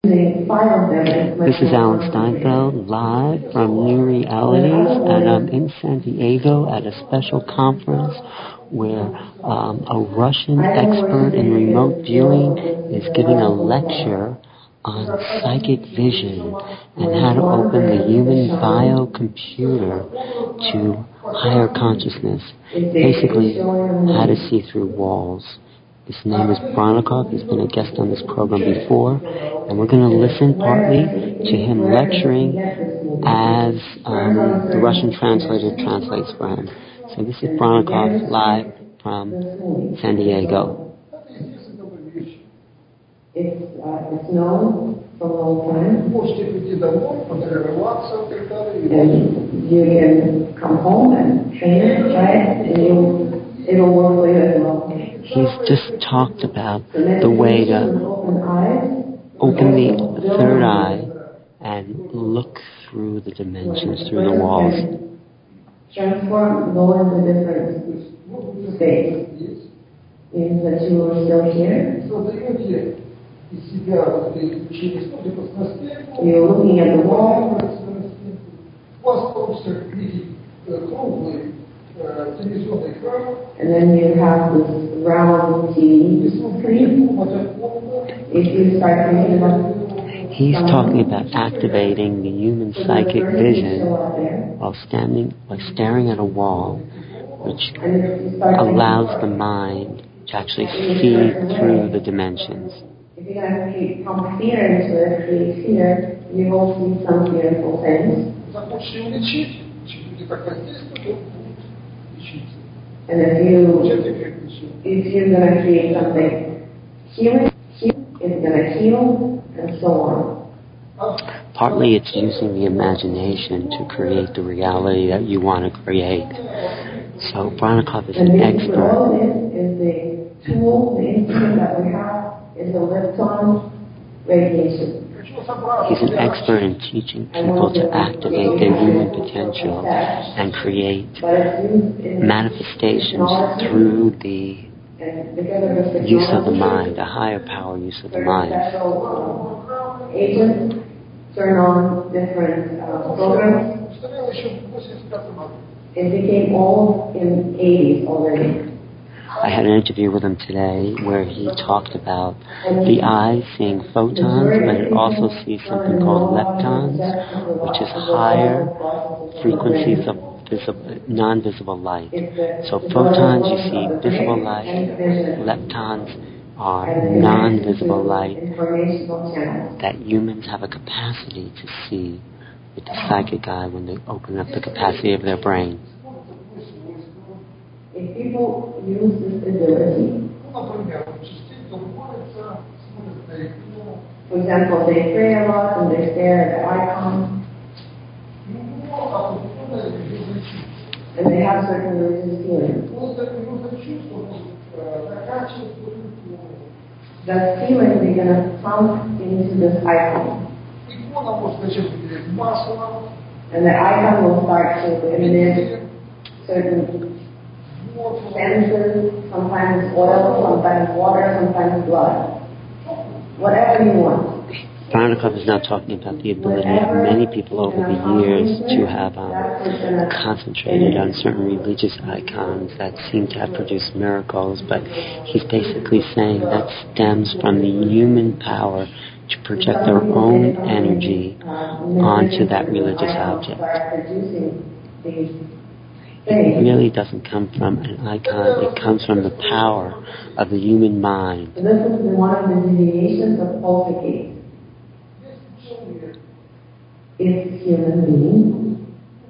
This is Alan Steinfeld, live from New Realities, and I'm in San Diego at a special conference where a Russian expert in remote viewing is giving a lecture on psychic vision and how to open the human biocomputer to higher consciousness, basically how to see through walls. His name is Bronnikov. He's been a guest on this program before, and we're going to listen partly to him lecturing as the Russian translator translates for him. So this is Bronnikov live from San Diego. It's known for a long time. And you can come home and train it, try it, and it'll work for you as well. He's just talked about the way to open the third eye and look through the dimensions, through the walls. Transform, go into different states. Means that you are still here. You're looking at the wall. And then you have this round TV screen. If you start thinking about, he's talking about activating the human psychic vision while staring at a wall, which allows the mind to actually see through the dimensions. If you're going to pump fear into it, create fear, you will see some fearful things. And if you're going to create something healing, it's going to heal, and so on. Partly it's using the imagination to create the reality that you want to create. So Bronnikov is an expert. All it is the tool, the instrument that we have is a lepton radiation. He's an expert in teaching people to activate their human potential and create manifestations through the use of the mind, a higher power use of the mind. Agents turn on different programs. It became old in 80s already. I had an interview with him today where he talked about the eye seeing photons, but it also sees something called leptons, which is higher frequencies of non-visible light. So photons, you see visible light. Leptons are non-visible light that humans have a capacity to see with the psychic eye when they open up the capacity of their brain. If people use this ability, for example, they pray a lot and they stare at the icon, and they have certain religious feelings. That feeling they're going to pump into this icon. And the icon will start to emit certain senses, sometimes oil, sometimes water, sometimes blood. Whatever you want. Bronnikov is now talking about the ability of many people over the years to have concentrated on certain religious icons that seem to have produced miracles, but he's basically saying that stems from the human power to project their own energy onto that religious object. It really doesn't come from an icon, it comes from the power of the human mind. So this is one of the deviations of poltergeist. It's human being.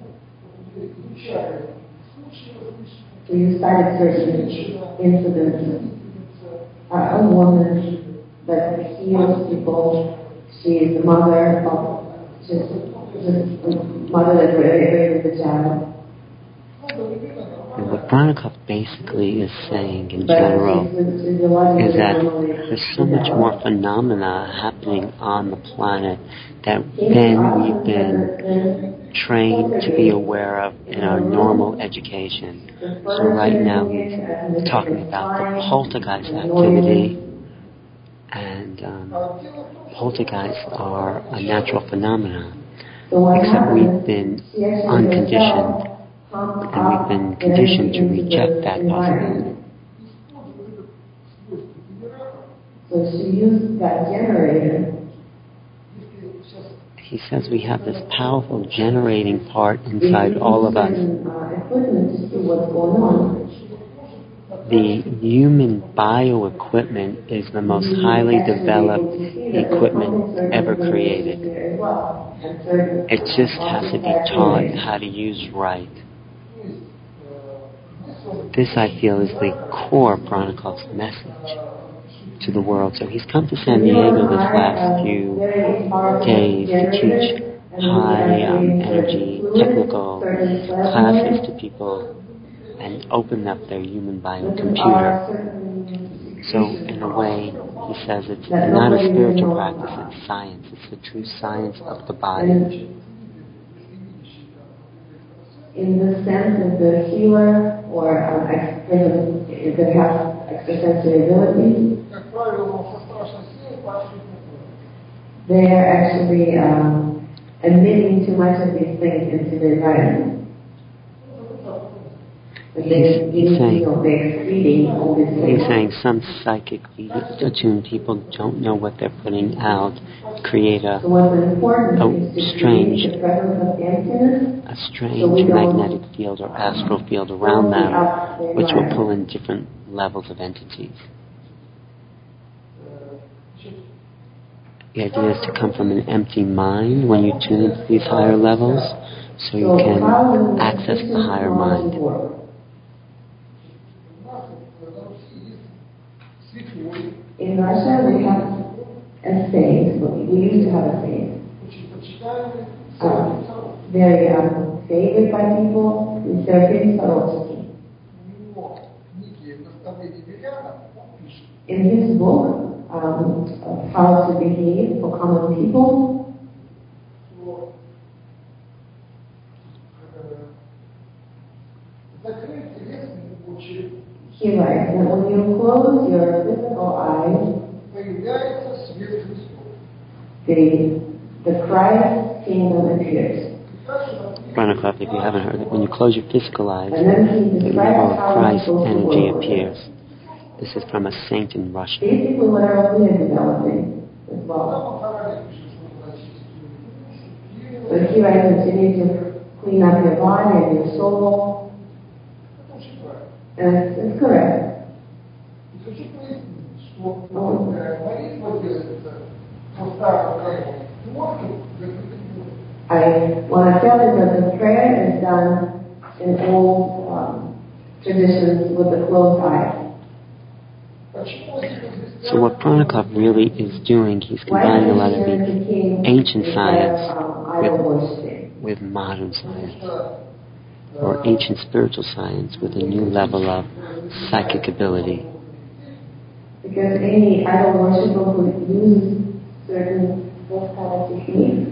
So you started searching incidents. A woman that heals people. She is the mother that raised the child. And what Bronnikov basically is saying in general is that there's so much more phenomena happening on the planet that then we've been trained to be aware of in our normal education. So right now he's talking about the poltergeist activity And poltergeists are a natural phenomenon, So except we've been unconditioned, and we've been conditioned to reject that possibility. So she used that generator. He says we have this powerful generating part inside all of us. Equipment to see what's going on. The human bioequipment is the most highly developed equipment ever created. It just has to be taught how to use right. This, I feel, is the core of Pranikov's message to the world. So he's come to San Diego this last few days to teach high energy technical classes to people and open up their human biocomputer. So in a way, he says it's not a spiritual practice, it's science. It's the true science of the body. In the sense of the healer or person that has extrasensory abilities, they are actually admitting too much of these things into the environment. He's saying some psychically attuned people don't know what they're putting out, create a strange magnetic field or astral field around them, which will pull in different levels of entities. The idea is to come from an empty mind when you tune into these higher levels, so you can access the higher mind. In Russia, we have essays. We used to have essays. Very favored by people. Sergei Swarovski. In his book, How to Behave for Common People, he writes that when you close your physical eyes, the Christ kingdom appears. Pranikov, if you haven't heard it, when you close your physical eyes, the level of Christ energy appears. This is from a saint in Russia. Basically, whatever we are developing as well. So he writes that you need to clean up your body and your soul. And it's correct. I want to tell you that the prayer is done in old traditions with the closed eyes. So what Pranikov really is doing, he's combining a lot of the ancient science with modern science, or ancient spiritual science with a new level of psychic ability. Because any idol worshiper who uses certain those kind of techniques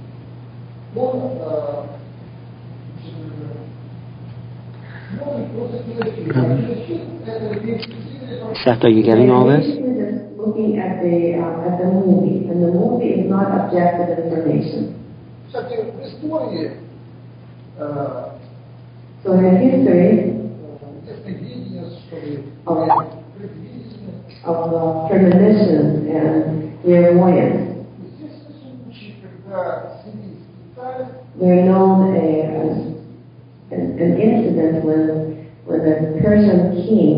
Seth, are you getting all this? Just looking at the movie, and the movie is not objective information. So in history of premonitions and clairvoyance, we're known an incident when the Persian king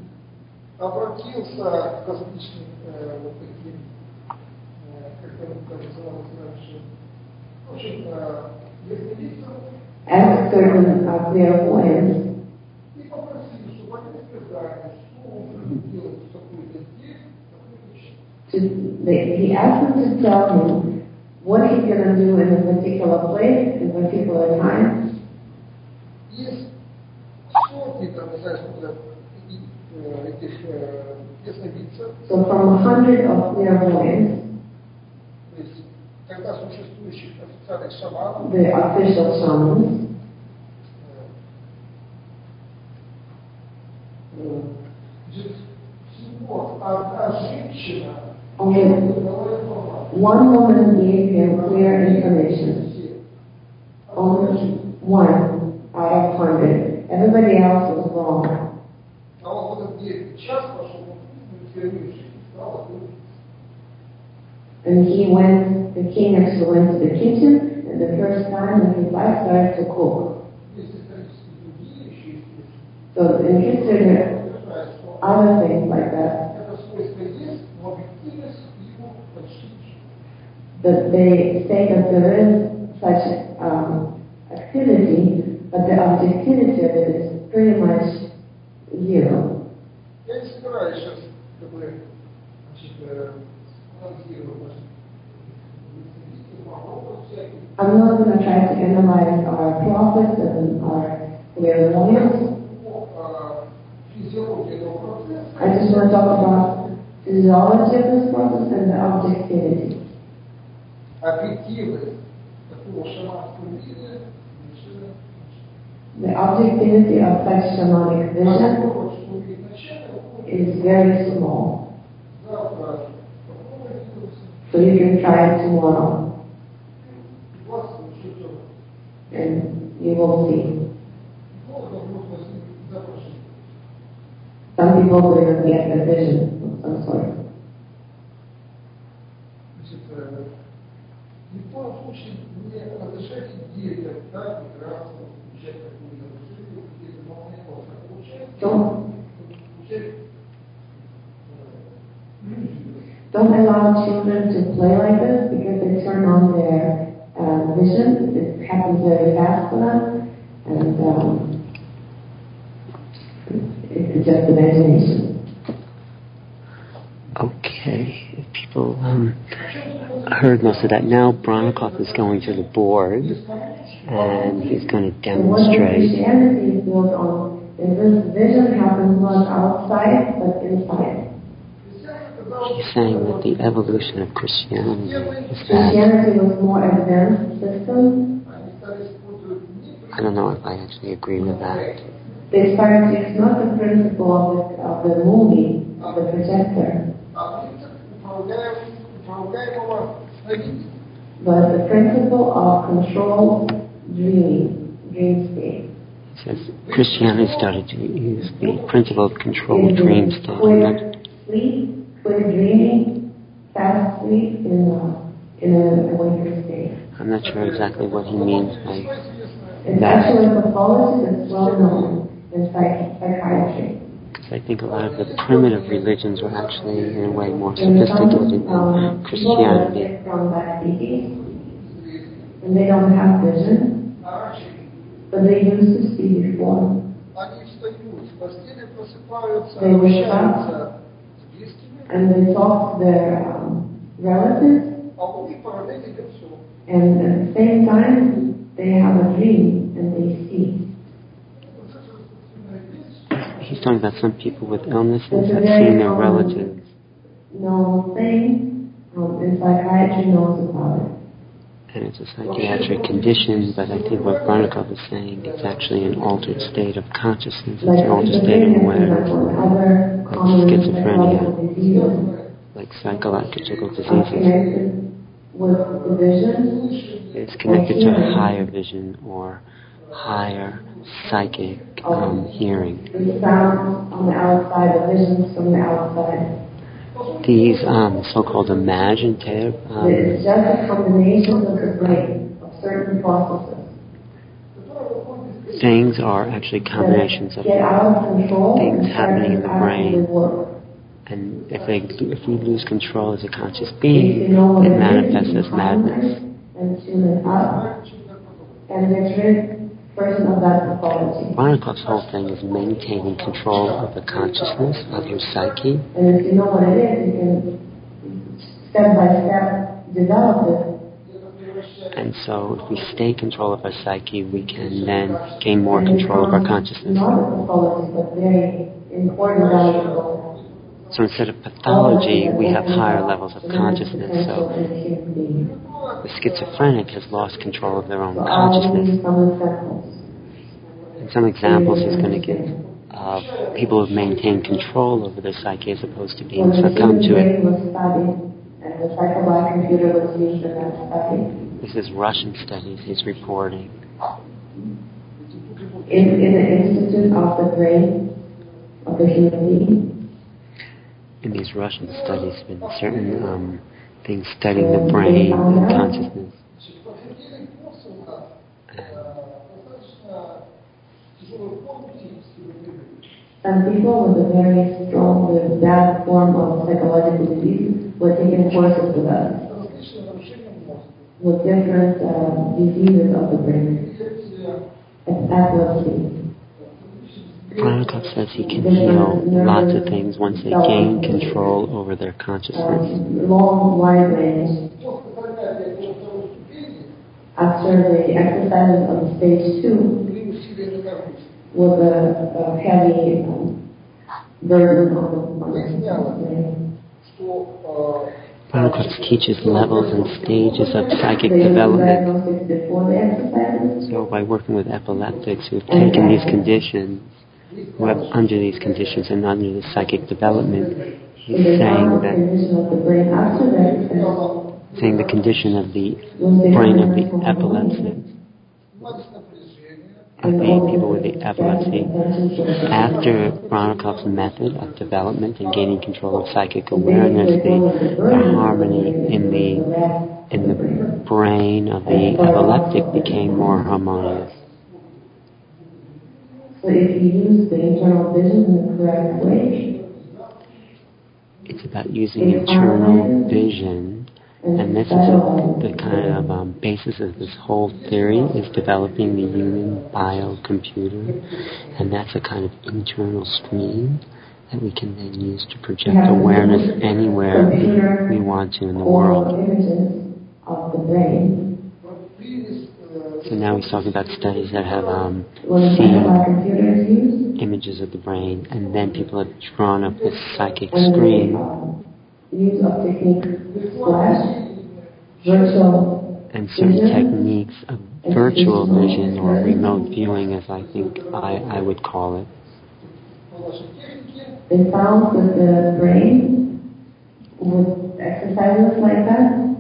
asked certain clairvoyants he asked them to tell him what he's going to do in a particular place, in a particular time. So from 100 of clairvoyants, the official shamans, one woman gave him clear information. Only one out of 100. Everybody else was wrong. And the king actually went to the kitchen, and the first time that his wife started to cook. So in history, there are other things like that. That they say that there is such activity, but the objectivity of it is pretty much zero. I'm not going to try to analyze our prophets and our clairvoyants. I just want to talk about physiology of this process and the objectivity. The objectivity of such shamanic vision is very small. So you can try it tomorrow. And you will see. Some people will even get a vision of some sort. Don't allow children to play like this because they turn on their vision. It happens very fast for them, and it's just imagination. Okay, people heard most of that. Now Bronnikov is going to the board, and he's going to demonstrate. What Christianity is built on is this vision happens not outside, but inside. He's saying that the evolution of Christianity is Christianity was more advanced system. I don't know if I actually agree with that. They started to use not the principle of the movie, of the projector, but the principle of control dream state. He says Christianity started to use the principle of control dream state. Sleep, clear dreaming, fast sleep in an awakened state. I'm not sure exactly what he means by it's that. Actually a pathology that's well known in psychiatry. Because I think a lot of the primitive religions were actually, in a way, more sophisticated than Christianity. From diabetes, and they don't have vision, but they used to see before. They wake up and they talk to their relatives, and at the same time they have a dream and they see. He's talking about some people with illnesses have seen their relatives. No thing in psychiatry knows about it. And it's a psychiatric condition, but I think what Bronnikov is saying, it's actually an altered state of consciousness, it's an altered state of awareness, like schizophrenia, like psychological diseases. With the vision, it's connected to a higher vision or higher psychic hearing. The sound on the outside, the visions from the outside. These so-called imaginative it's just a combination of the brain of certain processes. Things are actually combinations of things happening in the brain. And if we lose control as a conscious being, it manifests as madness. And tune it up. And the person of that pathology. Bronnikov's whole thing is maintaining control of the consciousness of your psyche. And if you know what it is, you can step by step develop it. And so if we stay in control of our psyche, we can then gain more control of our consciousness. Not a pathology, but very important, valuable. So instead of pathology, we have higher levels of consciousness. So the schizophrenic has lost control of their own consciousness. And some examples he's going to give of people who have maintained control over their psyche as opposed to being succumbed to it. And the Psychobiology computer was used in that study. This is Russian studies he's reporting. In the Institute of the Brain of the Human Being. In these Russian studies, been certain things studying the brain and consciousness. Some people with a very strong, with bad form of psychological disease were taking courses with us, with different diseases of the brain, epilepsy. Bronikov says he can heal lots of things once they gain control over their consciousness. Long, wide range. After the exercises of stage 2, with a heavy burden on the brain. Bronikov teaches levels and stages of psychic development. So by working with epileptics who have taken these conditions, who have under these conditions and under the psychic development, he's saying that the condition of the brain of the epilepsy, of the people with the epilepsy, after Bronikov's method of development and gaining control of psychic awareness, the harmony in the brain of the epileptic became more harmonious. So if you use the internal vision in the correct way, it's about using internal vision, and this is the kind of basis of this whole theory, is developing the human biocomputer, and that's a kind of internal stream that we can then use to project awareness anywhere we want to in the world. So now he's talking about studies that have seen images of the brain, and then people have drawn up this psychic screen and certain techniques of virtual vision or remote viewing, as I think I would call it. They found that the brain, with exercises like that,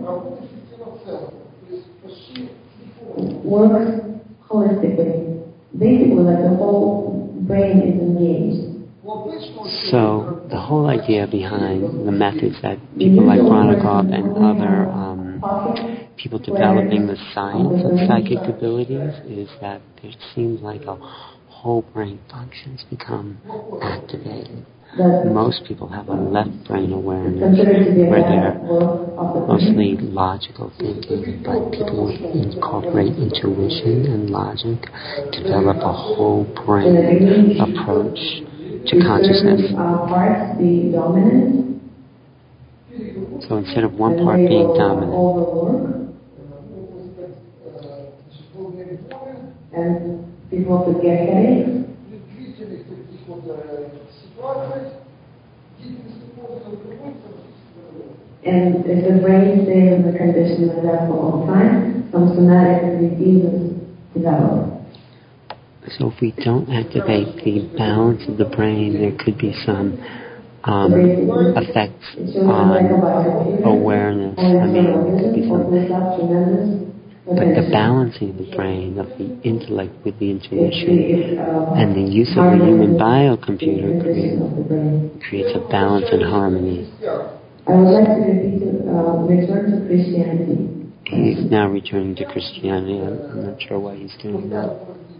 works holistically. Basically, like the whole brain is engaged. So the whole idea behind the methods that people like Bronikov and other people developing the science of psychic abilities is that it seems like a whole brain functions become activated. Most people have a left brain awareness where they're mostly logical thinking, but people incorporate intuition and logic, develop a whole brain approach to consciousness. So instead of one part being dominant, and people could get headaches, and if the brain stays in the condition of that for a long time, some somatic diseases develop. So if we don't activate the balance of the brain, there could be some effects on awareness. I mean, there could be some. But the balancing of the brain, of the intellect with the intuition, and the use of the human biocomputer creates a balance and harmony. I would like to return to Christianity. He's now returning to Christianity. I'm not sure why he's doing that.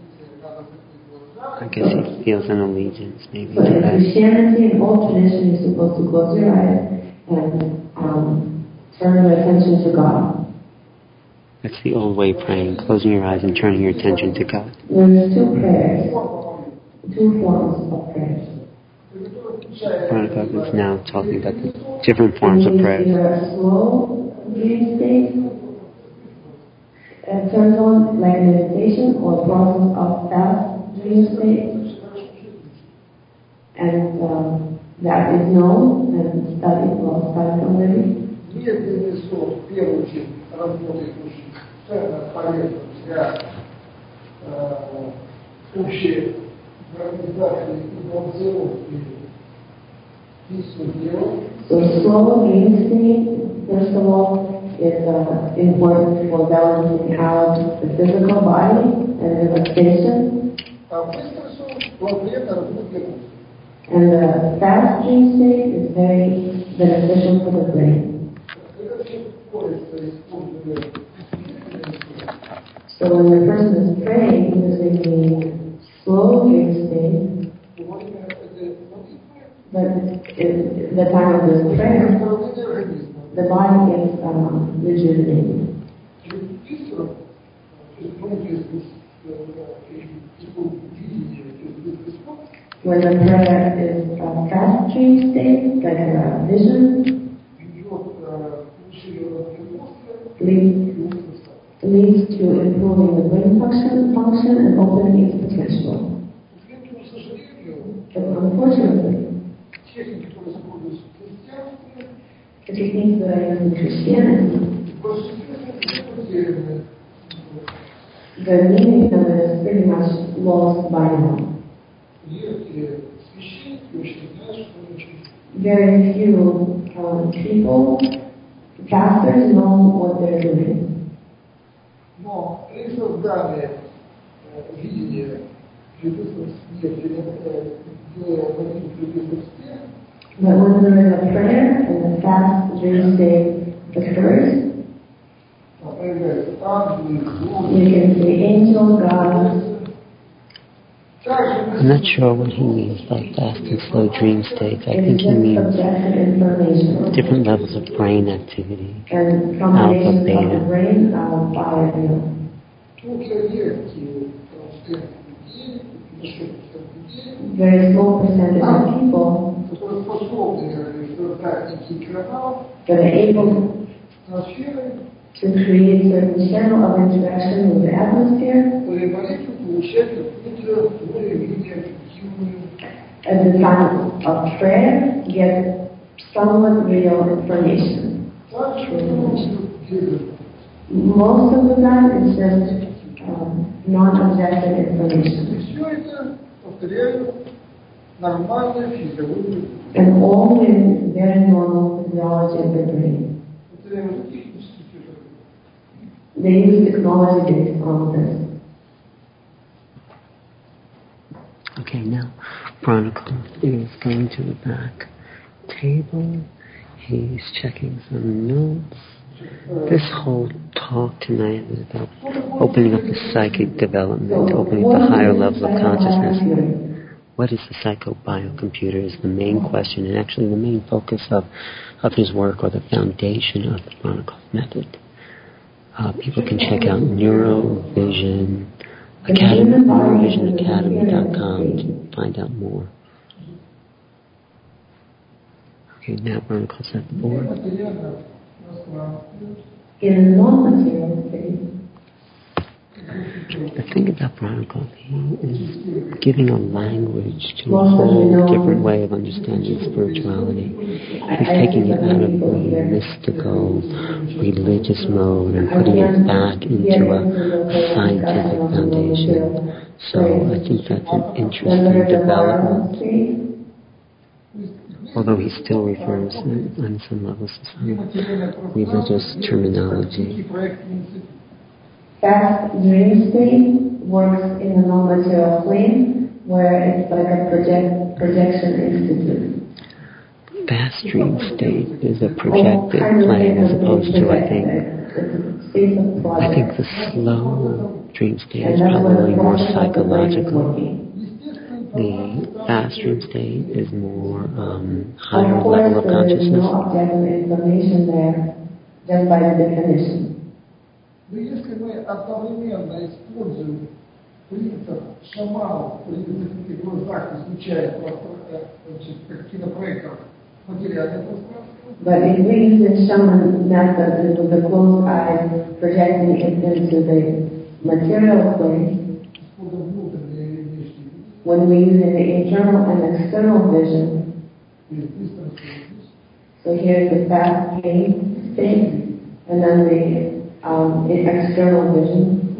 I guess he feels an allegiance, maybe. But in Christianity, in all tradition, you're supposed to close your eyes and turn your attention to God. That's the old way of praying, closing your eyes and turning your attention to God. There's two prayers, two forms of prayers. Bronikov is now talking about the different forms of prayer. Either a slow dream state, turns on like meditation, or a process of fast dream state. And that is known and studied already. So slow dream state, first of all, is important for balancing out the physical body and relaxation. And the fast dream state is very beneficial for the brain. So when the person is praying, using the slow dream state, but in the time of the prayer, the body gets rejuvenated. When the prayer is a fast dream state, like a vision, leads to improving the brain function and opening its potential. But unfortunately, the techniques that I use in Christianity, the meaning of it is pretty much lost by now. Very few people, pastors, know what they're doing. But when there is a prayer and the fast dream state occurs, you can see angels, gods. I'm not sure what he means by fast and slow dream states. I think he means different levels of brain activity. And alpha, beta. Of brain, very small percentage of people that are able to create certain channel of interaction with the atmosphere at the time of prayer, get somewhat real information. Most of the time it's just non-objective information. And all in very normal physiology of the brain. They use technology based on this. Okay, now Veronica is going to the back table. He's checking some notes. This whole talk tonight is about opening up the psychic development, opening up the higher levels of consciousness. What is the psychobiocomputer is the main question, and actually the main focus of his work, or the foundation of the Veronica method. People can check out Neurovision Academy, NeurovisionAcademy.com to find out more. Okay, now Veronica set the board. In a non-material state, the thing about Veronica, he is giving a language to a whole different way of understanding spirituality. He's taking it out of the mystical, religious mode and putting it back into a scientific foundation. So I think that's an interesting development. Although he still refers on some levels to some religious terminology. Fast dream state works in a non-material plane where it's like a projection institute. Fast dream state is a projected plane as opposed to, I think the slow dream state is probably more psychological. The fast dream state is more higher level of consciousness. There is no objective information there, just by the definition. Но если мы одновременно используем принцип шаманов, принцип в глазах, изучая как кинопроектор материальное пространство. But if we use the shaman method with the closed eyes, projecting it into the material plane, when we use the internal and external vision, so here's the fast dream state, and then the external vision.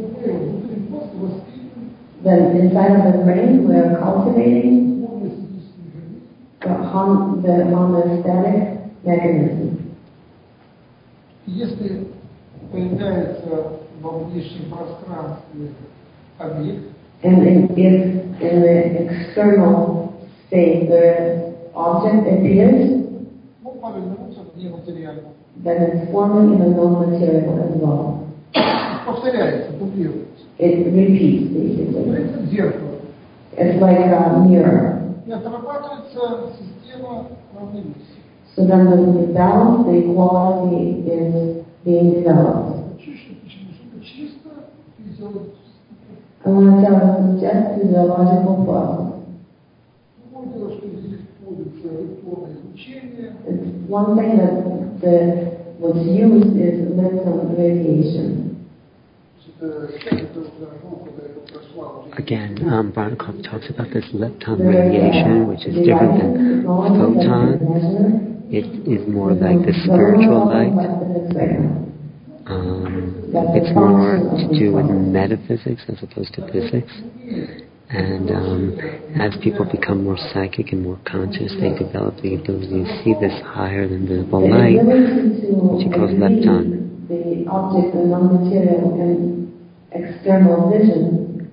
Then inside of the brain, we are cultivating the homeostatic mechanism. если появляется во внешнем пространстве объект, and if in the external space the object appears, ну, повернуться к нематериальному. then it's forming in a non-material as well. Повторяется, дублируется. It repeats basically. Это зеркало. It's like a mirror. И отрабатывается система равновесия. So then the balance, the equality is being developed. Чисто физиологически. I want to tell you just physiological process. Другое дело, что здесь вводится электронное излучение. It's one thing that what's used is electron radiation. Again, Brodikov talks about this lepton radiation, which is different than photons. It is more like the spiritual light. It's more to do with metaphysics as opposed to physics. And as people become more psychic and more conscious, they develop the ability to see this higher than visible light, which he calls lepton. The object, the non-material and external vision.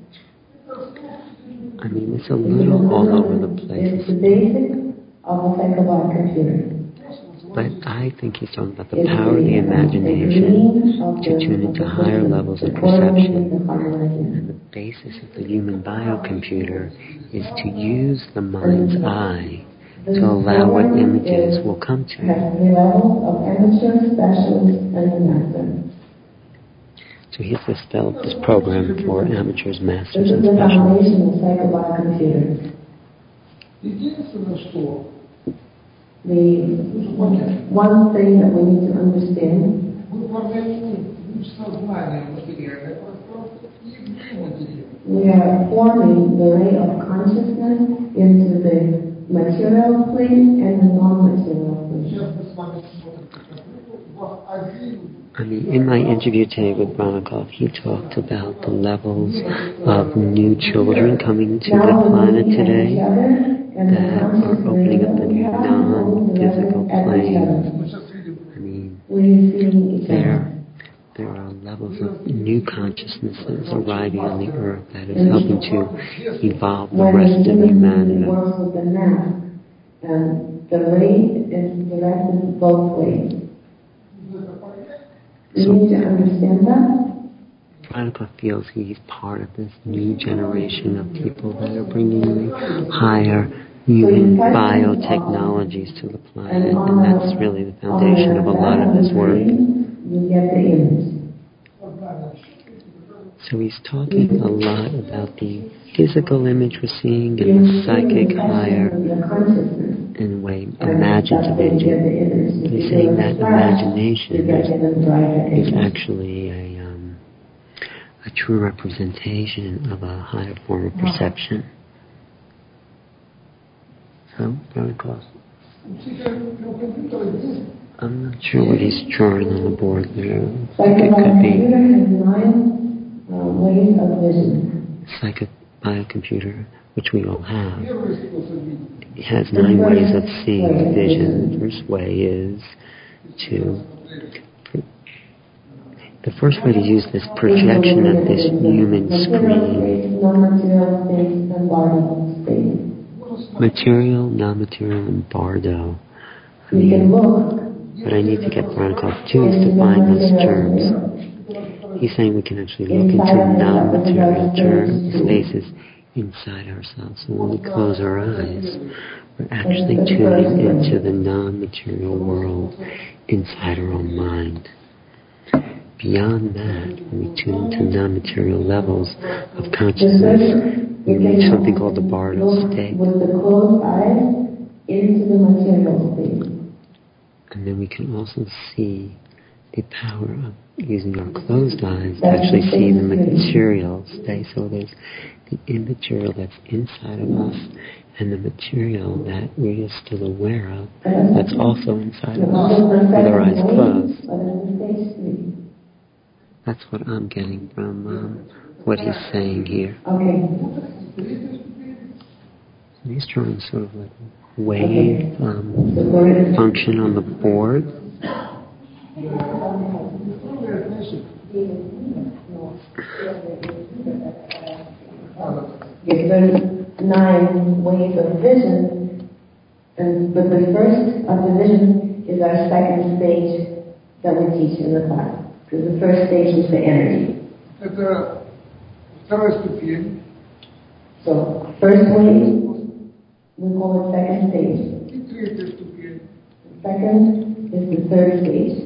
I mean, it's a little all over the place. It's the basic of a psychobot computer. But I think he's talking about the power of the imagination to tune into higher levels of perception. And the basis of the human biocomputer is to use the mind's eye to allow what images will come to you. Of amateur, specialist, and master. So he's developed this program for amateurs, masters, This and is the specialists. foundation of psychobot computer. Единственное, что The one thing that we need to understand, мы формируем сознание материальное пространство и нематериальное. we are forming the ray of consciousness into the material plane and the non-material plane. Сейчас мы с вами смотрим по компьютеру, у вас один. I mean, in my interview today with Brodikov, he talked about the levels of new children coming to the planet today that are opening up the non-physical plane. I mean, there are levels of new consciousnesses arriving on the earth that is helping to evolve the rest of humanity. And the ray is directed both ways. You need to understand that. Brodikov feels he's part of this new generation of people that are bringing higher human biotechnologies to the planet, and that's really the foundation of a lot of his work. You get the image. So he's talking a lot about the physical image we're seeing and the psychic higher, in a way, imaginative image. He's saying that imagination is actually a true representation of a higher form of perception. So, very close. I'm not sure what he's drawing on the board there. I think it could be Ways of vision. psychic biocomputer, which we all have. It has 9 ways of seeing vision. The first way is the first way to use this projection of this human screen. Material, non-material, and bardo. I mean, what I need to get Brodikov to is to find those terms. He's saying we can actually look into non-material terms, spaces inside ourselves. So when we close our eyes, we're actually tuning into the non-material world inside our own mind. Beyond that, when we tune into non-material levels of consciousness, we reach something called the bardo state. With the closed eyes into the material state. And then we can also see the power of using our closed eyes to actually see the material state. So there's the immaterial that's inside of us and the material that we're still aware of that's also inside of us with our eyes closed. That's what I'm getting from what he's saying here. So he's drawing sort of like a wave function on the board. There's 9 ways of vision, but the first of the vision is our second stage that we teach in the class. Because the first stage is the energy. Это вторая ступень. So, first wave, we call it second stage. И третья ступень. Second is the third stage.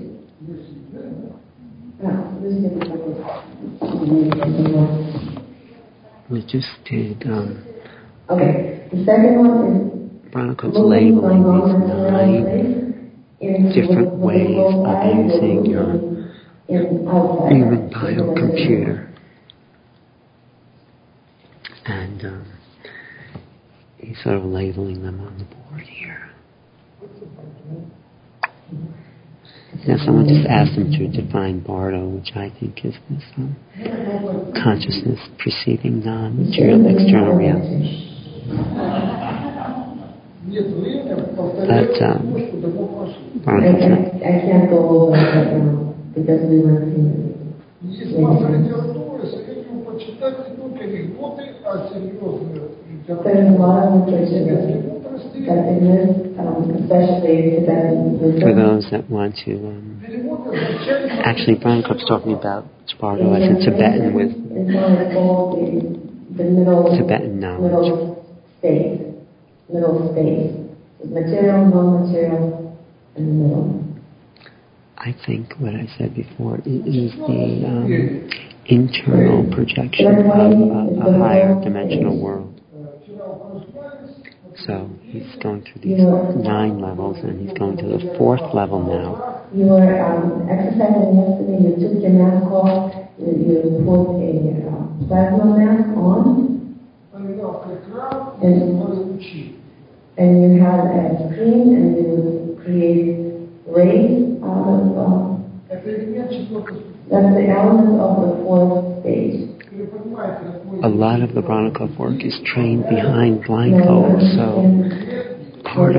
We just did, okay, the second one is Bronicop's labeling these 9 different ways of using your human biocomputer. And he's sort of labeling them on the board here. Now someone just asked him to define Bardo, which I think is this consciousness perceiving non-material external reality. But I can't go over that now because we went through Есть масса литературы, советую почитать не только анекдоты, а серьезную литературу. There's a lot of literature that exists, especially Tibetan for those that want to, actually Bronicop's talking about Bardo as a Tibetan with the middle, Tibetan knowledge. Middle state. Material, non-material, and the middle. I think what I said before is the internal projection of a higher dimensional world. So he's going through these 9 levels, and he's going to the 4th level now. You were exercising yesterday, you took your mask off, you put a plasma mask on, and you had a screen, and you would create rays out of... that's the element of the 4th stage. A lot of the Bronicop work is trained behind blindfold, so part of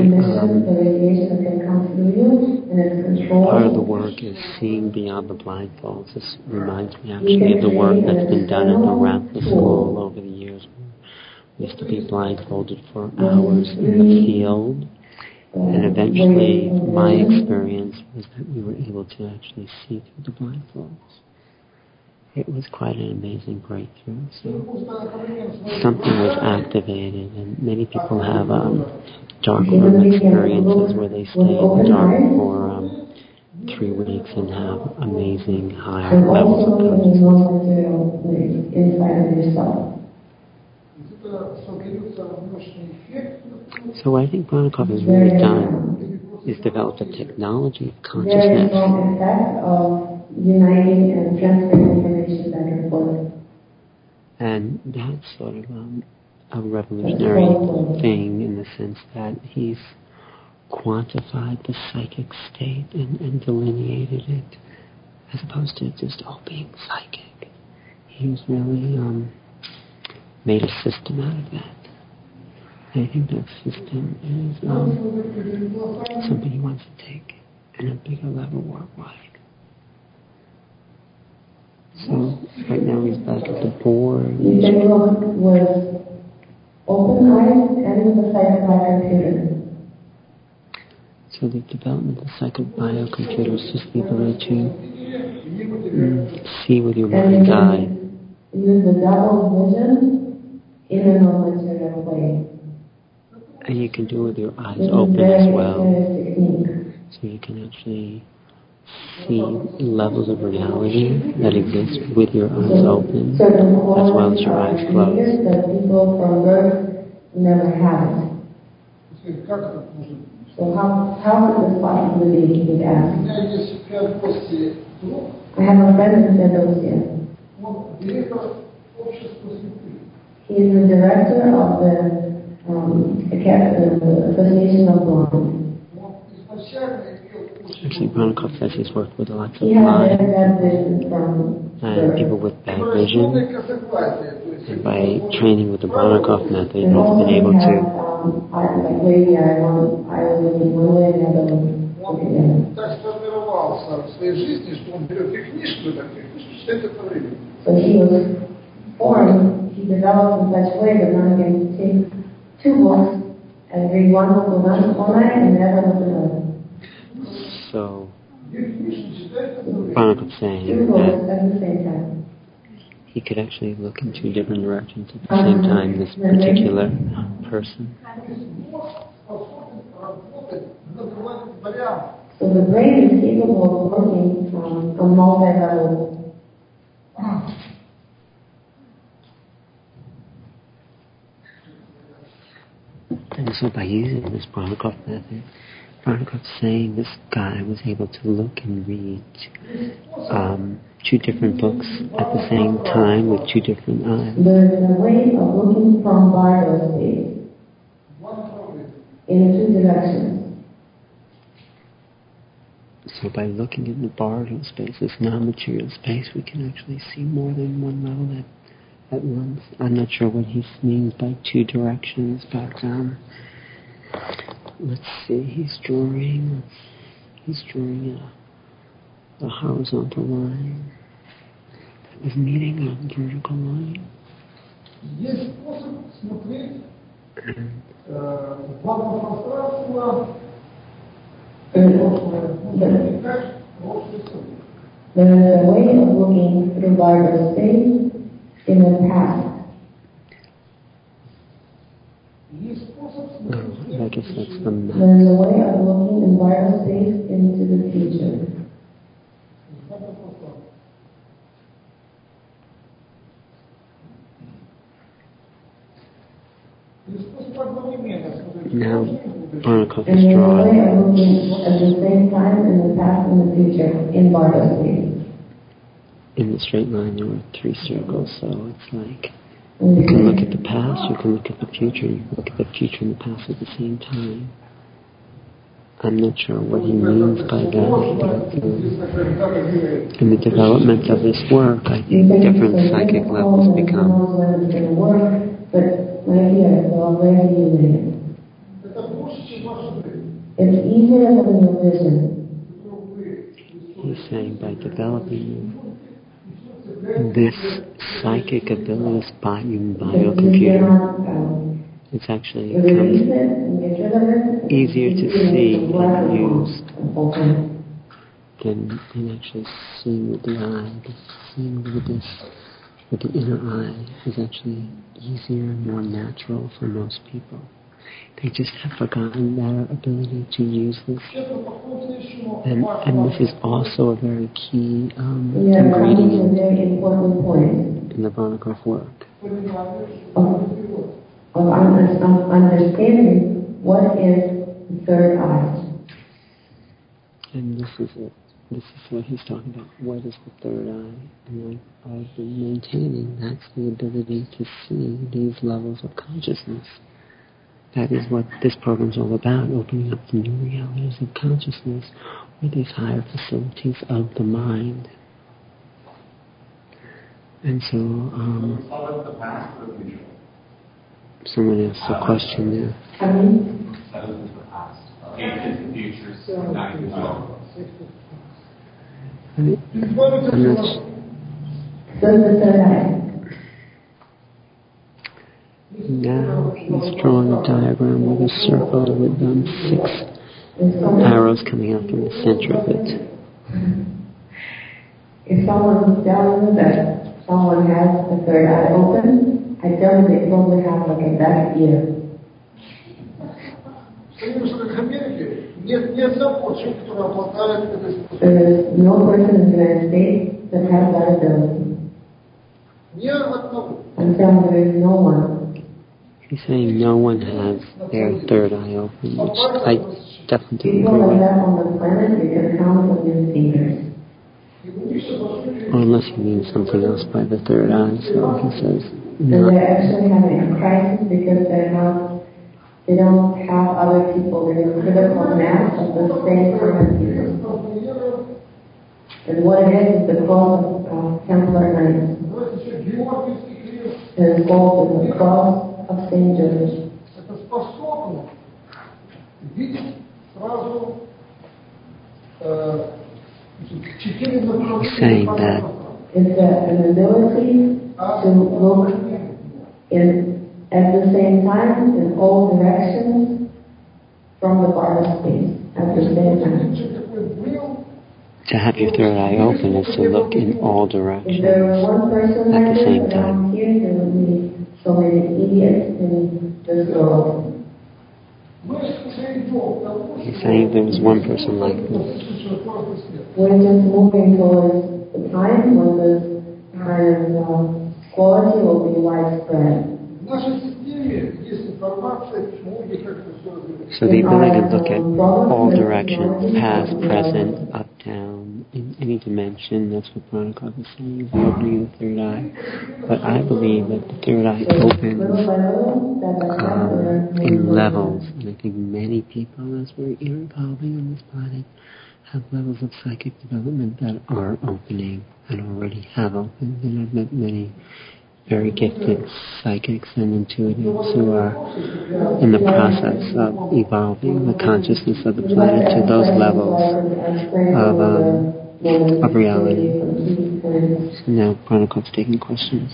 the work is seeing beyond the blindfolds. This reminds me actually of the work that's been done in the Ramtha school over the years. We used to be blindfolded for hours in the field, and eventually my experience was that we were able to actually see through the blindfolds. It was quite an amazing breakthrough. So something was activated, and many people have dark room experiences where they stay in the dark for 3 weeks and have amazing higher levels of consciousness. Inside of yourself. So what I think Bronicop has really done is developed a technology of consciousness. Uniting and transferring information back and forth. And that's sort of a revolutionary thing in the sense that he's quantified the psychic state and delineated it, as opposed to just all being psychic. He's really made a system out of that. And I think that system is something he wants to take in a bigger level worldwide. So right now he's back at the board. You can look with open eyes and with a psycho-biocomputer. So the development of the psycho-biocomputer is just the ability to see with your mind's eye. Use the double vision in a non-material way. And you can do it with your eyes open as well. So you can actually see levels of reality that exist with your eyes open as well as your eyes closed. That people from birth never have it. So how could this possibly be, you ask? I have a friend in Fedosia. He is the director of the Association of Blind. Actually, Bronicop says he's worked with lots of blind and people with bad vision. And by training with the Bronicop method, he's been able to формировался в своей жизни, что он берет и книжку, и книжку читает это время. So he was formed, he developed in such a way that one can take two books and read one book one night and the other book another. So, Barnacle saying Two books that at the same time. he could actually look in two different directions at the same time, this particular person. So the brain is capable of working from a multi-level. And so by using this Barnacle method, Barnacle's saying this guy was able to look and read two different books at the same time with two different eyes. There is a way of looking from Bardo space in two directions. So by looking in the Bardo space, this non-material space, we can actually see more than one level at once. I'm not sure what he means by two directions, but let's see, he's drawing a horizontal line that is meeting a vertical line. Есть способ смотреть два пространства. There is a way of looking through Bardo space in the past. I guess that's the map. There is a way of looking in Bardo space into the future. Now, Barnacle And is there is a way drawing. of looking at the same time in the past and the future in Bardo space. In the straight line, there were three circles, so it's like you can look at the past, you can look at the future, you can look at the future and the past at the same time. I'm not sure what he means by that, but in the development of this work, I think different psychic levels become. It's easier than your vision. He's saying by developing this psychic ability by your computer, it's actually becomes easier to see and use than actually seeing with the eye. Seeing with the inner eye is actually easier and more natural for most people. They just have forgotten their ability to use this. And this is also a very key ingredient in the Barnacle work. Of understanding what is the third eye. And this is it. This is what he's talking about. What is the third eye? And I've been maintaining that's the ability to see these levels of consciousness. That is what this program's all about, opening up the new realities of consciousness with these higher facilities of the mind. And so, someone asked a question there. Now he's drawing a diagram with a circle with 6 arrows coming out from the center of it. If someone tells you that someone has the third eye open, I tell you they probably have like a back ear. There is no person in the United States that has that ability. I'm telling you, there is no one. He's saying no one has their third eye open, which I definitely People agree like with. that on the planet, you can count on your fingers. Or unless he means something else by the third eye, so he says And no. they're actually having a crisis because they don't have other people. They're a critical mass of the same kind of people. And what it is the cross of Templar Knights. And it's called the cross of St. George. He's saying that it's an ability to look at the same time in all directions from the bar space at the same time. to have your third eye open is to look in all directions If there were one person at like the same this time. around here, there would be so many idiots in this world. He's saying there was one person like this. We're just moving towards the time when this kind of quality will be widespread. So the ability to look at all directions, past, present, up, down, in any dimension, that's what Pranakov is saying, the opening of the third eye. But I believe that the third eye opens in levels, and I think many people, as we're evolving on this planet, have levels of psychic development that are opening and already have opened. And I've met many very gifted psychics and intuitives who are in the process of evolving the consciousness of the planet to those levels of reality. So now Pranakov's taking questions.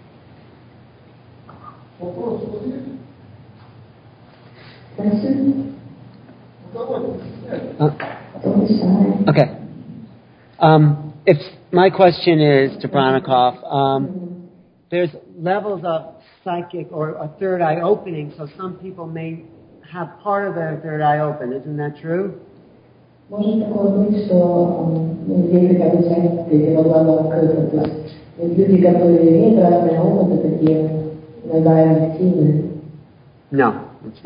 Okay. If my question is to Pranakov, there's levels of psychic or a third eye opening, so some people may have part of their third eye open. Isn't that true? Может такое быть, что есть такая часть голова открыта, то есть люди, которые имеют разные опыты, такие иногда эффективные. No.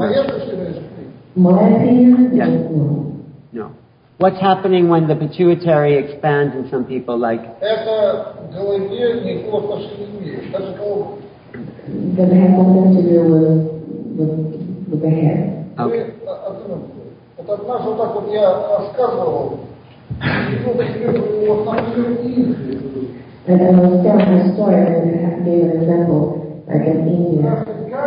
My opinion? Yes. No. What's happening when the pituitary expands in some people, like? Это голове никакого отношения не имеет. Даже голову. Does it have something to do with the hair? Okay. Это однажды вот так вот я рассказывал, и вот вот на Индии. And I was telling a story and gave an example, like in India.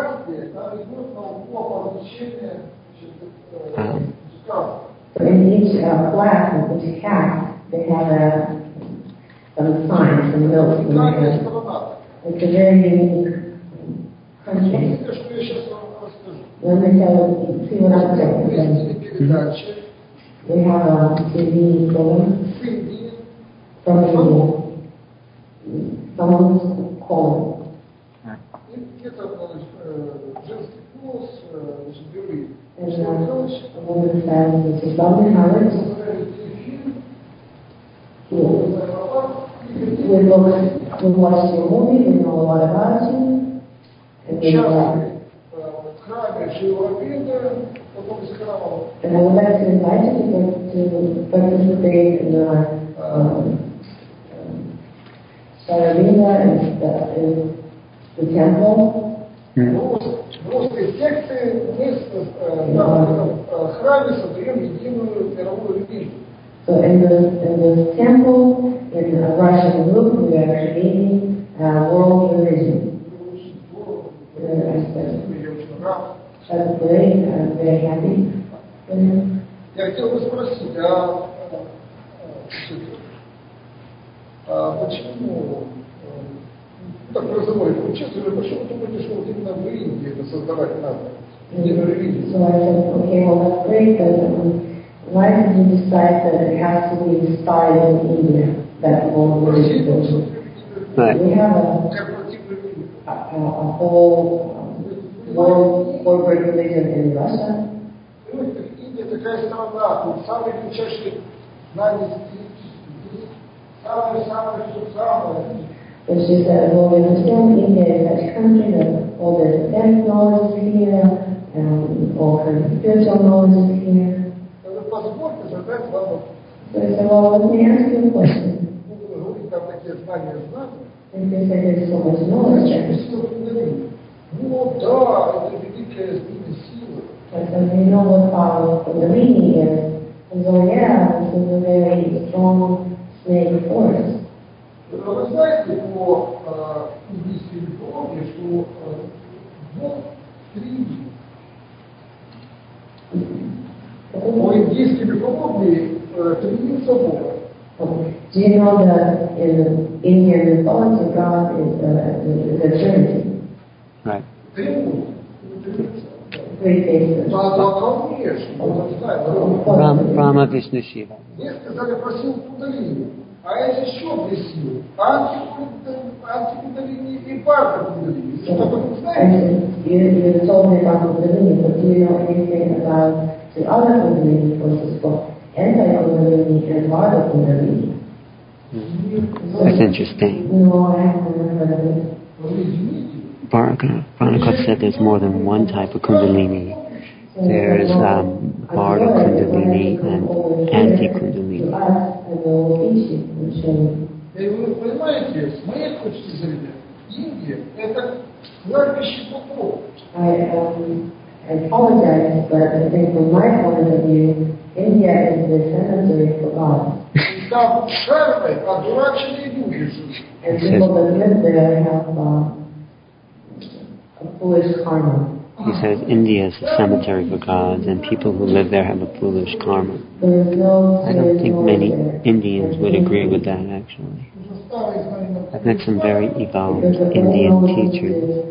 So in each class, in each caste, they have some signs, some notes. It's a very unique country. Let me see what I'm saying. We have a TV program from India. Someone's calling. And a woman says, this is Lovely Howard. We watched your movie, we know a lot about you. And we and I would like to invite you to participate in our Saravina and the temple. Русской секции мы в храме создаем единую мировую религию. So in the temple, in the Russian group, we are creating a world religion. That's great. I'm very happy. Я хотел бы спросить, почему так в разговоре участвовали, почему вы думаете, что вот именно в Индии это создавать надо? Единую религию. So I said, okay, well that's great, but why did you decide that it has to be started in India, that world religion? Right. We have a whole world corporate religion in Russia. Индия такая страна, тут самые кричащие знания, самые. And she said, well, we understand India is such a country that all the defense knowledge is here, and all kinds of spiritual knowledge is here. So I said, well, let me ask you a question. And they said, there's so much knowledge there. I said, you know what the meaning is? And so, yeah, this is a very strong snake force. Вы знаете по индийской мифологии, что Бог три. По индийской мифологии три Бога. Do you know that in Indian mythology, God is a Trinity? Right. Three faces. Brahma, Vishnu, Shiva. Мне сказали про силу кундалини, а это еще две силы. Антикундалини и паракундалини. Что вы знаете? You told me about Kundalini, but do you know anything about the other Kundalini forces, both anti-Kundalini and Vardha Kundalini? That's interesting. No, I haven't heard of it. Bhargava said there's more than one type of Kundalini. There's Vardha Kundalini and anti-Kundalini. Вы понимаете, с моей точки зрения, Индия – это кладбище богов. I apologize, but I think from my point of view, India is the cemetery for God. Там кармы одураченные люди живут. And people that live there have a foolish karma. He says India is a cemetery for gods, and people who live there have a foolish karma. I don't think many Indians would agree with that, actually. I've met some very evolved Indian teachers.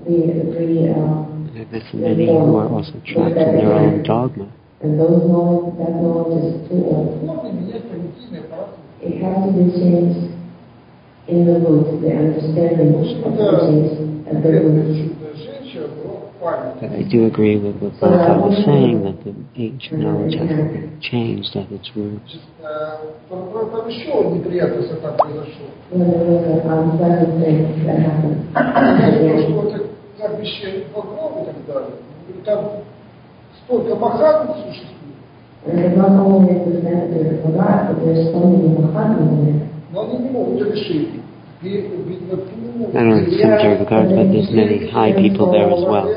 I've met some many who are also trapped in their own dogma. And those that knowledge is too old. It has to be changed in the root, the understanding has to be changed at the root. But I do agree with what Bhagavad was saying, that the ancient knowledge has to be changed at its roots. Там еще неприятность так произошло. Unpleasant thing that happened. Что это кладбище богов и так далее. Там столько махатм существует. And not only is the cemetery for God, but there's so many Mahatmas there. Но они не могут решить. Not only the cemetery of gods, but there's many high people there as well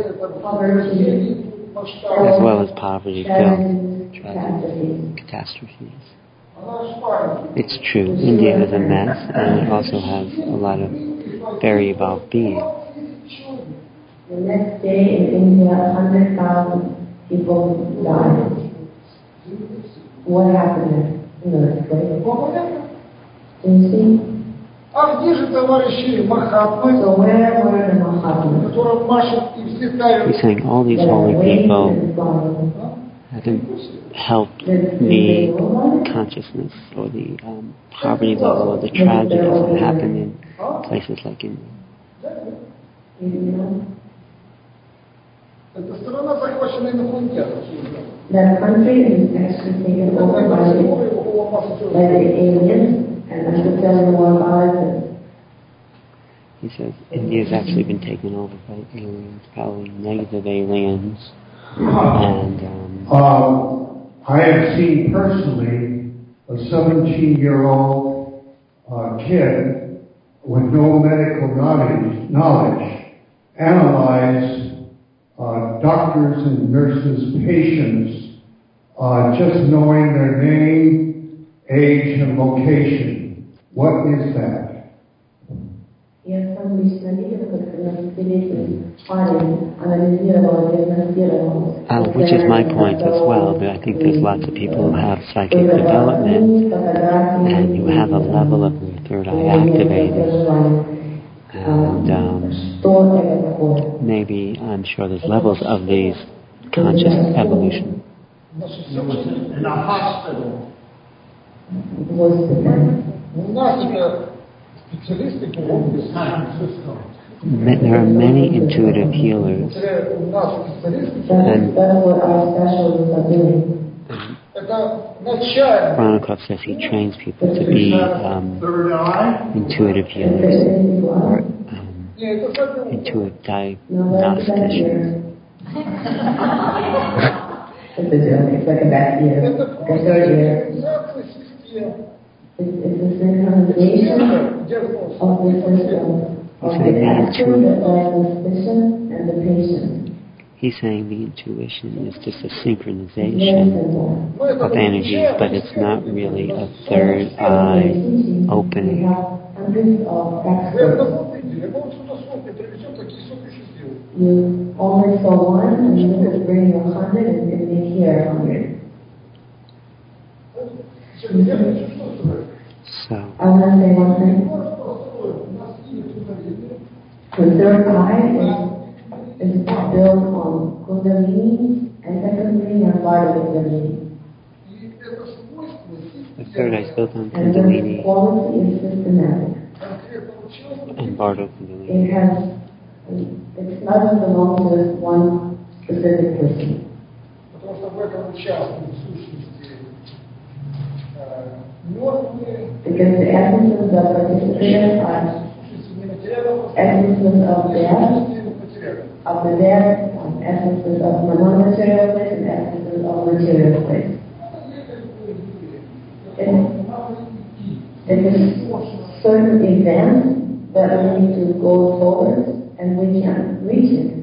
as poverty, filth, tragedy, catastrophes. It's true, India is a mess, and it also has a lot of very evolved beings. The next day in India, 100,000 people died. What happened there? Do you see? А где же товарищи Махатмы, которым машут и взлетают? He's saying all these holy people haven't helped the consciousness or the poverty level or the tragedies that happen in places like India. Это страна захвачена инопланетянами. That country is actually taken over by the aliens. And I should tell you more about it. He says India's actually been taken over by aliens, probably negative aliens. And I have seen personally a 17-year-old kid with no medical knowledge analyze doctors and nurses' patients just knowing their name, age, and location. What is that? Я сам лично видел, как 13-летний парень анализировал, диагностировал. Which is my point as well, but I think there's lots of people who have psychic development and who have a level of their third eye activated. And maybe, I'm sure there's levels of these conscious evolution. In a hospital. There are many intuitive healers, and Chronikov says he trains people to be intuitive healers or intuitive diagnosticians. It's like a back ear, like a third ear. It's a synchronization of the system of the actor, the diagnostician, and the patient. He's saying the intuition is just a synchronization of energies, but it's not really a third eye opening. We have hundreds of experts. You only saw one, and you could bring 100 and make here 100. So, I want to say one thing. The third eye is built on Kundalini, and secondly, and Vardha Kundalini. the third eye is built on And the Kundalini quality is systematic. and Vardha Kundalini. It doesn't belong to one specific person. Потому что в этом участвуют в сущности мертвые, Because the essences that participate are essences of the dead, essences of non-material place, and essences of material place. It is certain events that we need to go towards, and we can reach it.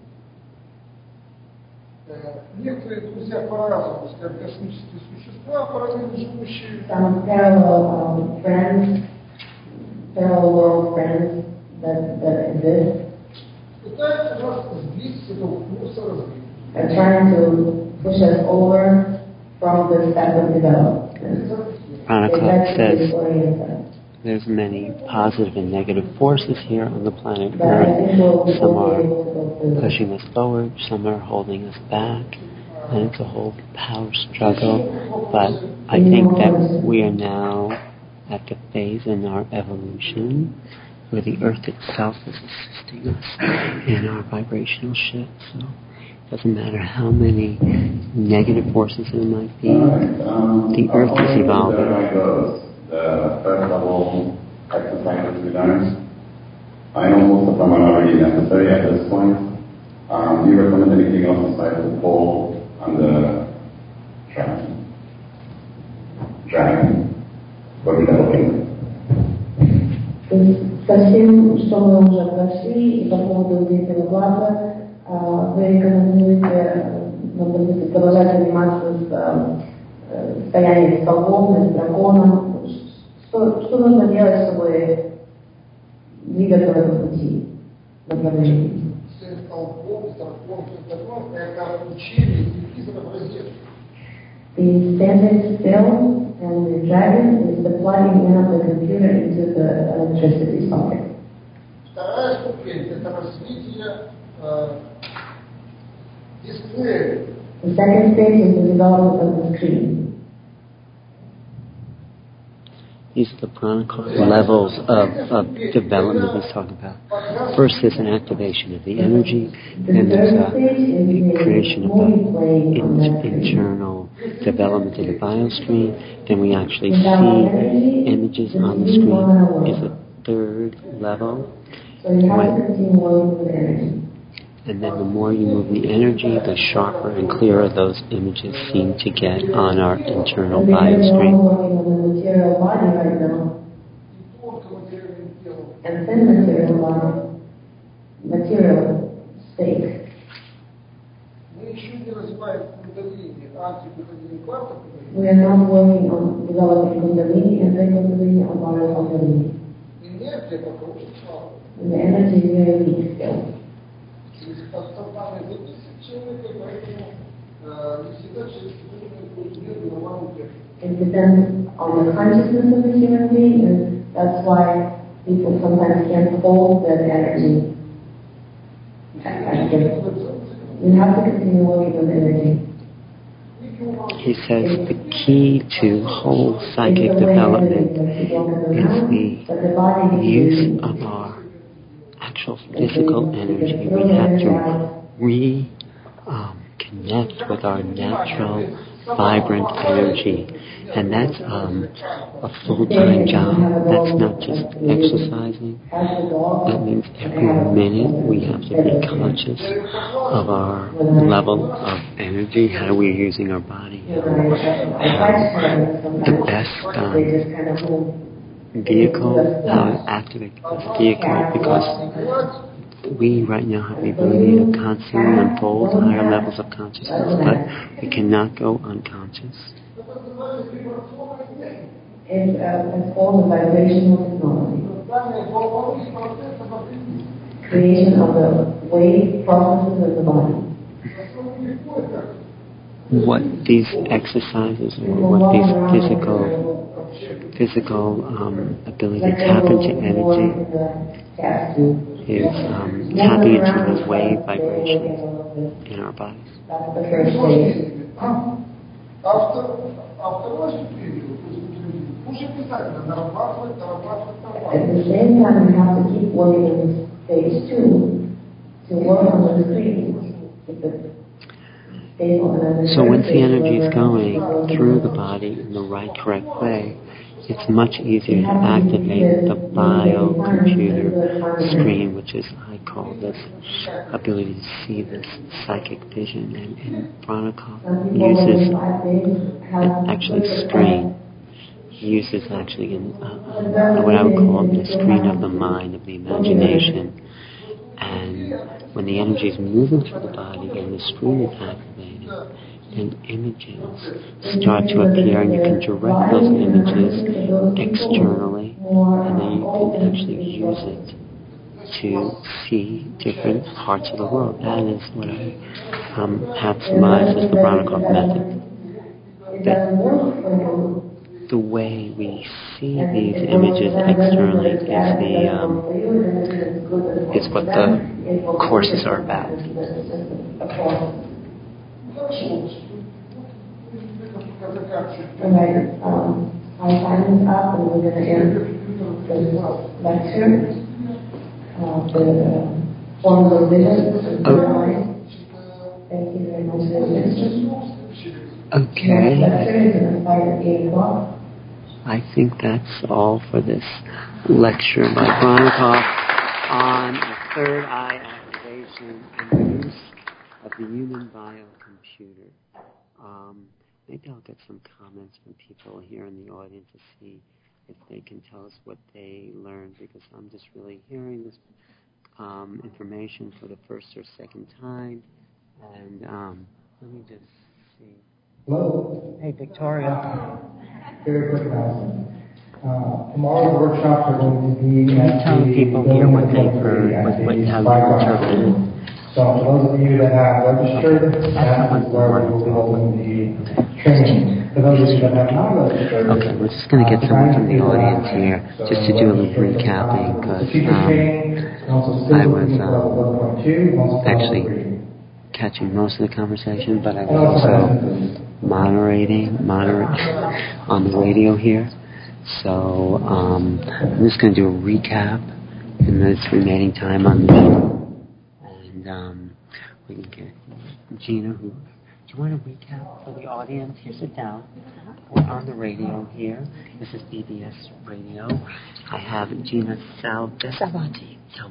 Некоторые друзья по-разному, скажем, космические существа, параллельно живущие. Some parallel friends, parallel world friends that exist, Пытаются нас сбить с этого курса развития. are trying to push us over from this type of development. Chronicler says there's many positive and negative forces here on the planet Earth. Some are pushing us forward, some are holding us back, and it's a whole power struggle. But I think that we are now at the phase in our evolution where the Earth itself is assisting us in our vibrational shift. So it doesn't matter how many negative forces there might be, the Earth is evolving. The first level exercises we learned, I know most of them are not really necessary at this point. Do you recommend anything else besides the pole and the dragon? What are we developing? Совсем, что мы уже прошли, и по поводу деятельного глаза, вы рекомендуете, допустим, продолжать заниматься с стоянием столбом, с драконом. Что нужно делать, чтобы двигаться в этом пути, направлении? The standing still and the dragon is the plugging in of the computer into the electricity socket. Вторая ступень – это развитие дисплея. The second stage is the development of the screen. These are the pranical levels of development he's talking about. First is an activation of the energy, then there's a creation of the internal development of the biostream, then we actually see images on the screen is a third level. So you have to continue working with the energy. And then the more you move the energy, the sharper and clearer those images seem to get on our internal biostream. Material body right now, and thin material body, material state. We are not working on developing Kundalini and then Kundalini or Vardha Kundalini. And the energy is very weak still. It depends on the consciousness of the human being, and that's why people sometimes can't hold that energy. We have to continue working with energy. He says the key to whole psychic development is the use of our actual physical energy. We have to connect with our natural, vibrant energy. And that's a full-time job. That's not just exercising. That means every minute we have to be conscious of our level of energy, how we're using our body. The best vehicle, how to activate this vehicle, because we right now have the ability to constantly unfold higher levels of consciousness, but we cannot go unconscious. It's called the vibrational technology. Creation of the wave processes of the body. What these exercises or what these physical physical ability to tap into energy is tapping into the wave vibrations in our bodies. That's the first stage. At the same time, we have to keep working in stage 2 to work on the screen. So once the energy is going through the body in the right, correct way, it's much easier to activate the biocomputer screen, which is, I call this ability to see this psychic vision. And Bronikov uses actually screen. He uses actually what I would call the screen of the mind, of the imagination. And when the energy is moving through the body and the screen is activated, then images start to appear, and you can direct those images externally, and then you can actually use it to see different parts of the world. That is what I have surmised as the Bronikov method. The way we see these images externally is what the courses are about. Our time is up, and we're going to end the lecture. The forms of vision. Thank you very much for listening. Okay. Lecture is going to start at 8 o'clock. I think that's all for this lecture by Bronikov on the third eye activation and the use of the human biocomputer. Maybe I'll get some comments from people here in the audience to see if they can tell us what they learned, because I'm just really hearing this information for the first or second time. And let me just see. Hello. Hey, Victoria. Very quick announcement. Tomorrow's workshops are going to be Can you tell the people here what they've heard, how you interpreted? So for those of you that have registered, that is where we will be holding the training. For those of you that have not registered, okay, we're just going to get someone from the audience here just to do a little recapping, because I was actually catching most of the conversation, but I was also moderate on the radio here. So I'm just going to do a recap in this remaining time on the show. And we can get Gina, do you want to recap for the audience? Here, sit down. We're on the radio here. This is BBS Radio. I have Gina Salvati.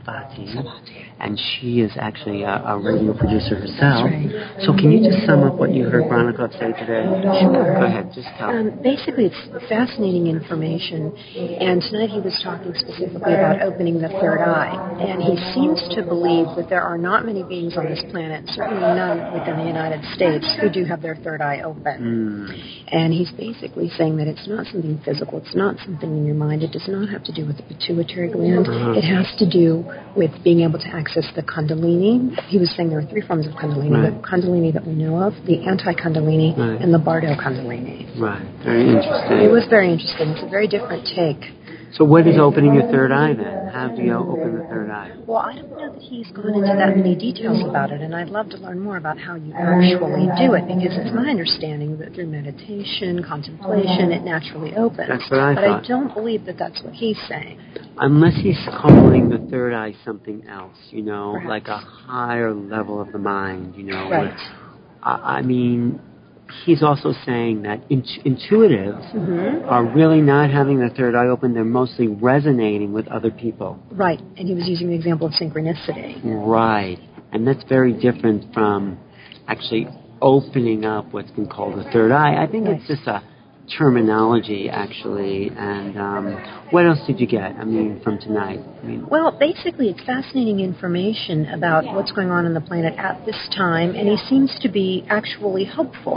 And she is actually a radio producer herself. Right. So can you just sum up what you heard Bronikov say today? Sure. Go ahead, just tell. Basically, it's fascinating information. And tonight he was talking specifically about opening the third eye. And he seems to believe that there are not many beings on this planet, certainly none within the United States, who do have their third eye open. And he's basically saying that it's not something physical. It's not something in your mind. It does not have to do with the pituitary gland. It has to do with being able to access the Kundalini. He was saying there are 3 forms of Kundalini. Right. The Kundalini that we know of, the anti-Kundalini, right, and the Bardo Kundalini. Right. Very interesting. It was very interesting. It's a very different take. So what is opening your third eye then? How do you open the third eye? Well, I don't know that he's gone into that many details about it, and I'd love to learn more about how you actually do it, because it's my understanding that through meditation, contemplation, it naturally opens. That's what I thought. But I don't believe that that's what he's saying. Unless he's calling the third eye something else, Perhaps. like a higher level of the mind, Right. I mean, he's also saying that intuitives are really not having their third eye open. They're mostly resonating with other people. Right. And he was using the example of synchronicity. Right. And that's very different from actually opening up what's been called the third eye. I think it's just a terminology, actually. And what else did you get, from tonight? Well, basically, it's fascinating information about what's going on the planet at this time, and he seems to be actually hopeful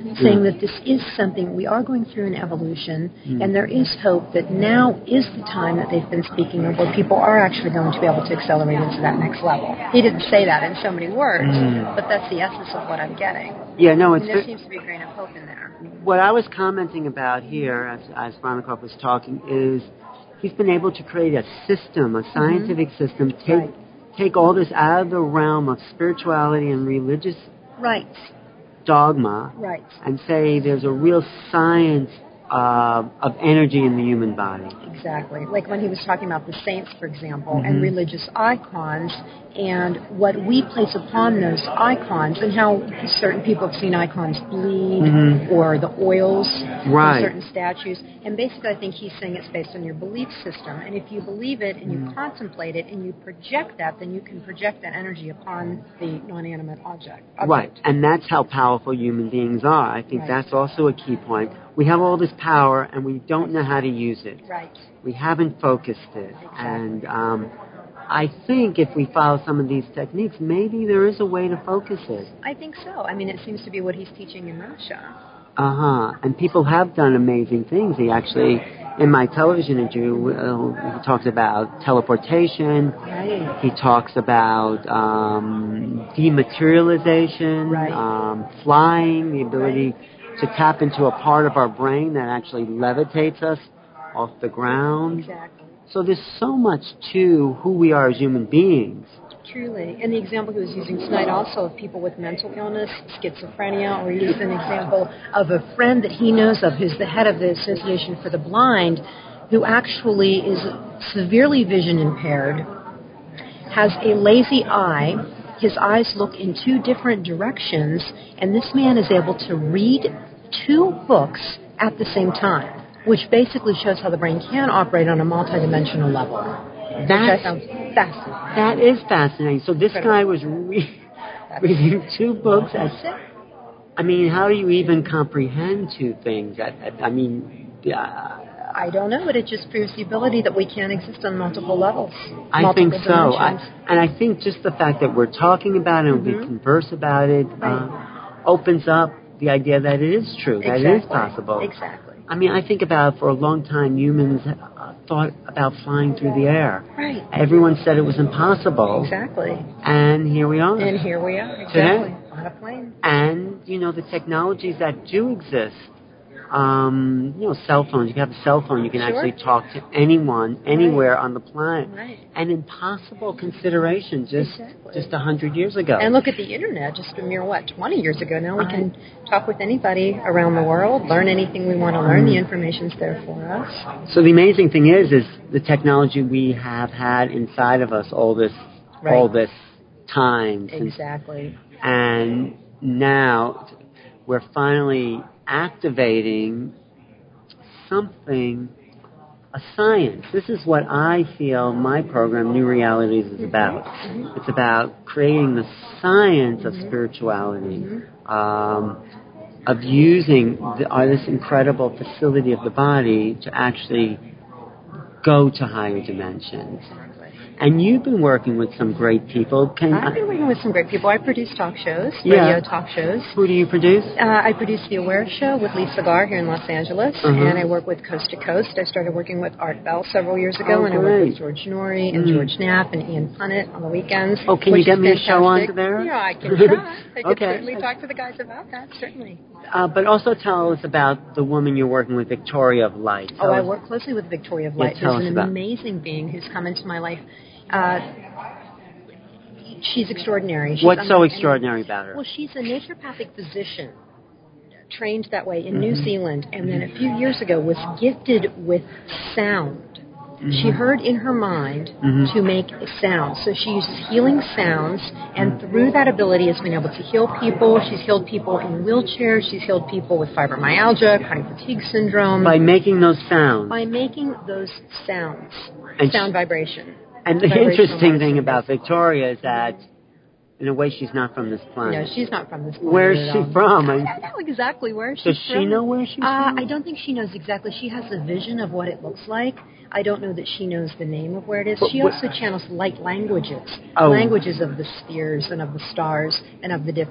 saying that this is something, we are going through an evolution, and there is hope that now is the time that they've been speaking of where people are actually going to be able to accelerate into that next level. He didn't say that in so many words, but that's the essence of what I'm getting. Yeah, no, and there seems to be a grain of hope in there. What I was commenting about here, as Bronikoff was talking, is he's been able to create a system, a scientific system, take all this out of the realm of spirituality and religious dogma, and say there's a real science of energy in the human body. Exactly. Like when he was talking about the saints, for example, and religious icons, and what we place upon those icons, and how certain people have seen icons bleed, or the oils from certain statues. And basically, I think he's saying it's based on your belief system. And if you believe it, and you contemplate it, and you project that, then you can project that energy upon the non-animate object. Right. And that's how powerful human beings are. I think that's also a key point. We have all this power, and we don't know how to use it. Right. We haven't focused it. Exactly. And I think if we follow some of these techniques, maybe there is a way to focus it. I think so. I mean, it seems to be what he's teaching in Russia. And people have done amazing things. He actually, in my television interview, he talks about teleportation. Right. He talks about dematerialization, flying, the ability to tap into a part of our brain that actually levitates us off the ground. Exactly. So there's so much to who we are as human beings. Truly. And the example he was using tonight also of people with mental illness, schizophrenia, or he used an example of a friend that he knows of who's the head of the Association for the Blind, who actually is severely vision impaired, has a lazy eye. His eyes look in two different directions, and this man is able to read two books at the same time, which basically shows how the brain can operate on a multidimensional level. Which I found fascinating. That is fascinating. So this guy was reading two books. I mean, how do you even comprehend two things? I don't know, but it just proves the ability that we can exist on multiple levels. I think so. And I think just the fact that we're talking about it and we converse about it opens up the idea that it is true, that it is possible. Exactly. I mean, I think about for a long time humans thought about flying through the air. Right. Everyone said it was impossible. Exactly. And here we are. Exactly. Today. On a plane. And, the technologies that do exist, cell phones. You can have a cell phone. You can actually talk to anyone, anywhere on the planet. Right. An impossible consideration just 100 years ago. And look at the internet, just a mere, 20 years ago. Now we can talk with anybody around the world, learn anything we want to learn. The information's there for us. So the amazing thing is the technology we have had inside of us all this time. Exactly. And now we're finally activating something, a science. This is what I feel my program, New Realities, is about. It's about creating the science of spirituality, of using this incredible facility of the body to actually go to higher dimensions. And you've been working with some great people. I've been working with some great people. I produce talk shows, radio talk shows. Who do you produce? I produce The Aware Show with Lisa Garr here in Los Angeles, and I work with Coast to Coast. I started working with Art Bell several years ago, and I work with George Norrie and George Knapp and Ian Punnett on the weekends. Oh, can you get me a show on there? Yeah, I can try. I can certainly talk to the guys about that, certainly. But also tell us about the woman you're working with, Victoria of Light. I work closely with Victoria of Light, who's an amazing being who's come into my life. She's extraordinary. What's so extraordinary about her? Well, she's a naturopathic physician, trained that way in New Zealand, and then a few years ago was gifted with sound. She heard in her mind to make sound. So she uses healing sounds, and through that ability has been able to heal people. She's healed people in wheelchairs. She's healed people with fibromyalgia, chronic fatigue syndrome. By making those sounds. By making those sounds. And sound vibration. And the interesting thing about Victoria is that, in a way, she's not from this planet. No, she's not from this planet. Where's she from? I don't know exactly where she's from. Does she know where she's from? I don't think she knows exactly. She has a vision of what it looks like. I don't know that she knows the name of where it is. She also channels light languages, languages of the spheres and of the stars and of the different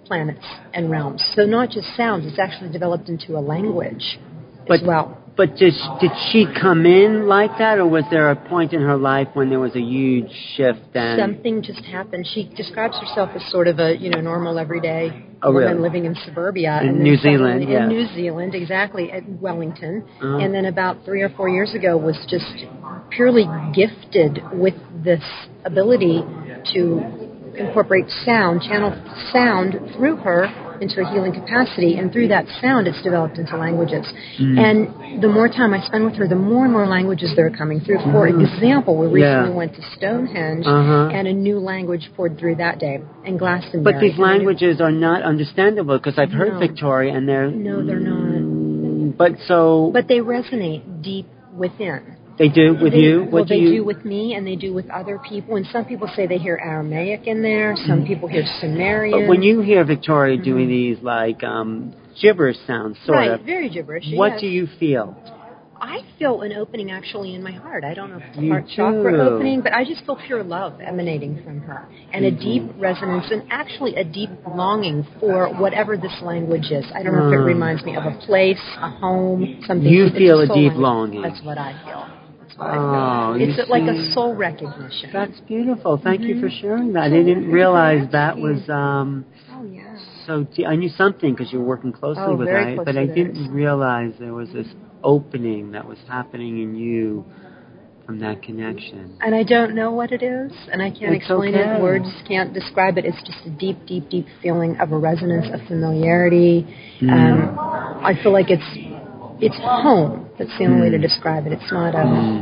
planets and realms. So not just sounds, it's actually developed into a language as well. But did she come in like that, or was there a point in her life when there was a huge shift? And something just happened. She describes herself as sort of a normal everyday woman really? living in suburbia in New Zealand. In New Zealand, exactly, at Wellington. And then about 3 or 4 years ago was just purely gifted with this ability to incorporate sound, channel sound through her into a healing capacity, and through that sound it's developed into languages. And the more time I spend with her, the more and more languages that are coming through. For example, we recently went to Stonehenge, and a new language poured through that day, and Glastonbury. But these languages are not understandable, because I've heard Victoria, and they're... No, they're not. But they resonate deep within. They do with you? Well, they do with me, and they do with other people. And some people say they hear Aramaic in there. Some people hear Sumerian. But when you hear Victoria doing these, like, gibberish sounds, sort of. Right, very gibberish, What do you feel? I feel an opening, actually, in my heart. I don't know if it's a heart chakra opening, but I just feel pure love emanating from her. And a deep resonance, and actually a deep longing for whatever this language is. I don't know if it reminds me of a place, a home, something. You feel a deep longing. That's what I feel. It's like a soul recognition. That's beautiful. Thank you for sharing that. I didn't realize that was so deep. I knew something because you were working closely with her, but I didn't realize there was this opening that was happening in you from that connection. And I don't know what it is, and I can't explain it. Words can't describe it. It's just a deep, deep, deep feeling of a resonance, of familiarity. I feel like it's home. That's the only way to describe it. It's not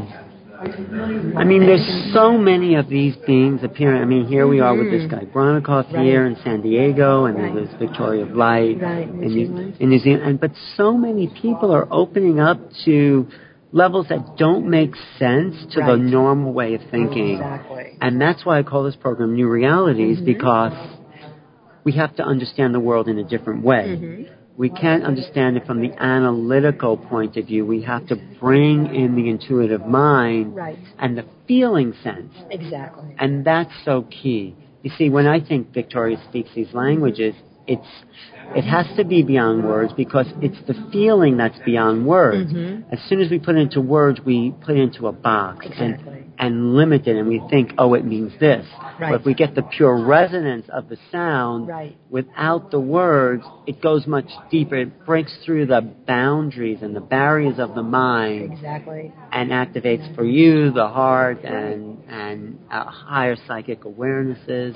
I mean, there's so many of these beings appearing. I mean, here we are with this guy Bronikoff here in San Diego, and there's Victoria of Light in New Zealand. But so many people are opening up to levels that don't make sense to the normal way of thinking. Exactly. And that's why I call this program New Realities, because we have to understand the world in a different way. We can't understand it from the analytical point of view. We have to bring in the intuitive mind and the feeling sense. Exactly. And that's so key. You see, when I think Victoria speaks these languages, it has to be beyond words, because it's the feeling that's beyond words. As soon as we put it into words, we put it into a box and limit it, and we think, oh, it means this. But if we get the pure resonance of the sound without the words, it goes much deeper. It breaks through the boundaries and the barriers of the mind and activates for you the heart and higher psychic awarenesses.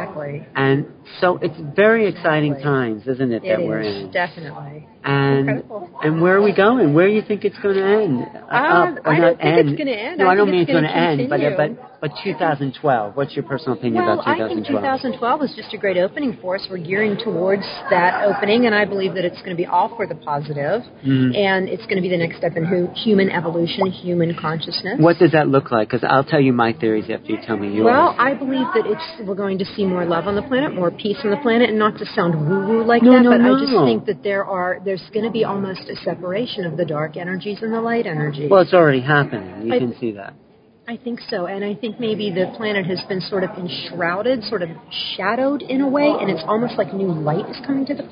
And so it's very exciting times, isn't it, that we're in? Definitely. And where are we going? Where do you think it's going to end? I don't think it's going to end. No, I don't mean it's going to end, but 2012. What's your personal opinion about 2012? I think 2012 is just a great opening for us. We're gearing towards that opening, and I believe that it's going to be all for the positive, and it's going to be the next step in human evolution, human consciousness. What does that look like? Because I'll tell you my theories after you tell me yours. Well, I believe that we're going to see more love on the planet, more peace on the planet, and not to sound woo-woo like that, but I just think that there's going to be almost a separation of the dark energies and the light energies. Well, it's already happening. You can see that. I think so, and I think maybe the planet has been sort of enshrouded, sort of shadowed in a way, and it's almost like new light is coming to the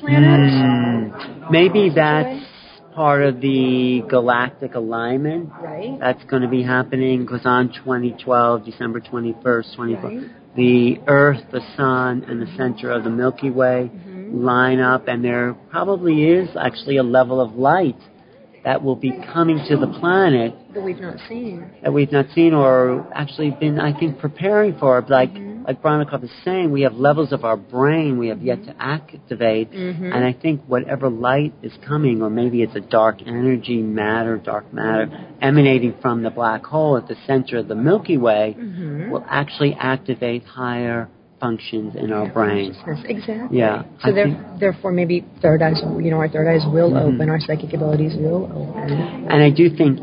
planet. Maybe that's part of the galactic alignment that's going to be happening, because on 2012, December 21st, the Earth, the Sun, and the center of the Milky Way line up, and there probably is actually a level of light that will be coming to the planet that we've not seen, or actually been, I think, preparing for. Like Bronikoff is saying, we have levels of our brain we have yet to activate, and I think whatever light is coming, or maybe it's a dark energy, dark matter emanating from the black hole at the center of the Milky Way, will actually activate higher functions in our brain. Exactly. Yeah. So therefore, maybe third eyes. Our third eyes will open. Our psychic abilities will open. And I do think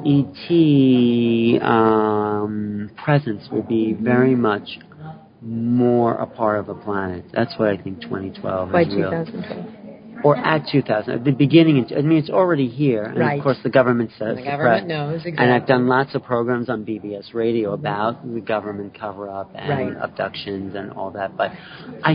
ET presence will be very much more a part of the planet. That's what I think 2012 by is 2012. Or at 2000, at the beginning. I mean, it's already here, and of course the government says the government knows exactly. And I've done lots of programs on BBS Radio about the government cover-up and abductions and all that. But I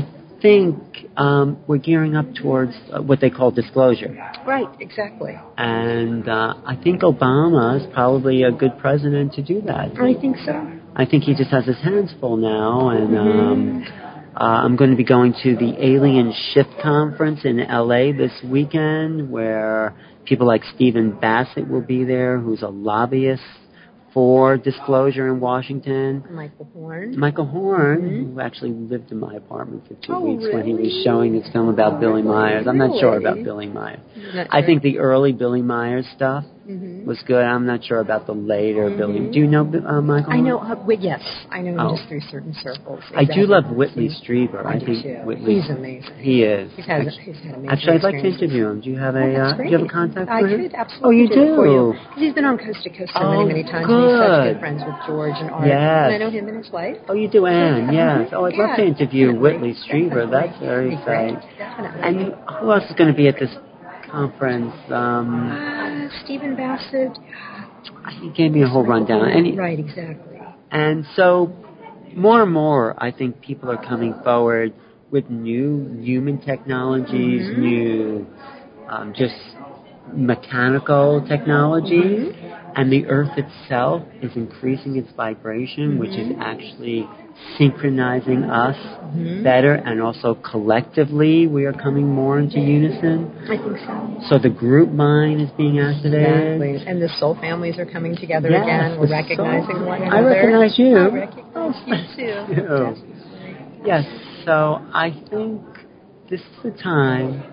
think we're gearing up towards what they call disclosure. Right, exactly. And I think Obama is probably a good president to do that. I think so. I think he just has his hands full now, and I'm going to be going to the Alien Shift Conference in LA this weekend, where people like Stephen Bassett will be there, who's a lobbyist for disclosure in Washington. Michael Horn, who actually lived in my apartment for 2 weeks when he was showing his film about Billy Myers. I'm not sure about Billy Myers. I think the early Billy Myers stuff was good. I'm not sure about the later Billy. Do you know Michael Horn? I know, yes. I know him just through certain circles. I do love Whitley Strieber. I think he's amazing. He is. He's had amazing Actually, I'd like to interview him. Do you have a contact for him? I could absolutely. Oh, you do? For you. He's been on Coast to Coast so many times. Good. He's such good friends with George and Art. Yes. And I know him and his wife. Oh, you do, Anne, yes. Oh, I'd love to interview Whitley Strieber. That's very exciting. And who else is going to be at this conference? Stephen Bassett. He gave me a whole rundown. Right, exactly. And so, more and more, I think people are coming forward with new human technologies, new just mechanical technologies, and the Earth itself is increasing its vibration, which is actually synchronizing us better, and also collectively we are coming more into unison. I think so. So the group mind is being activated. Exactly. And the soul families are coming together again. We're recognizing one another. I recognize you. I recognize you too. Yes. So I think this is the time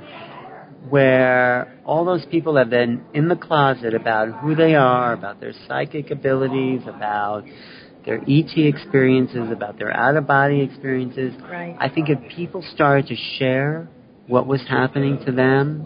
where all those people have been in the closet about who they are, about their psychic abilities, about their ET experiences, about their out-of-body experiences. Right. I think if people started to share what was happening to them,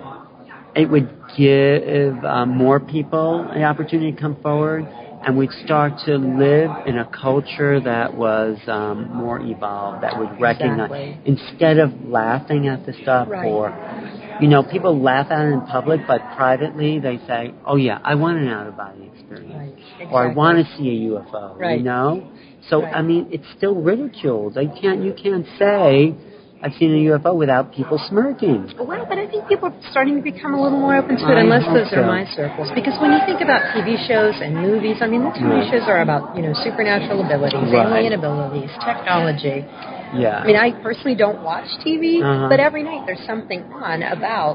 it would give more people the opportunity to come forward, and we'd start to live in a culture that was more evolved, that would recognize, instead of laughing at the stuff or, people laugh at it in public, but privately they say, oh yeah, I want an out-of-body experience. Right. Exactly. Or I want to see a UFO, So, I mean, it's still ridiculed. You can't say, I've seen a UFO without people smirking. Well, but I think people are starting to become a little more open to it, unless those are my circles. Because when you think about TV shows and movies, I mean, the TV shows are about, supernatural abilities, alien abilities, technology. Yeah. I mean, I personally don't watch TV, but every night there's something on about,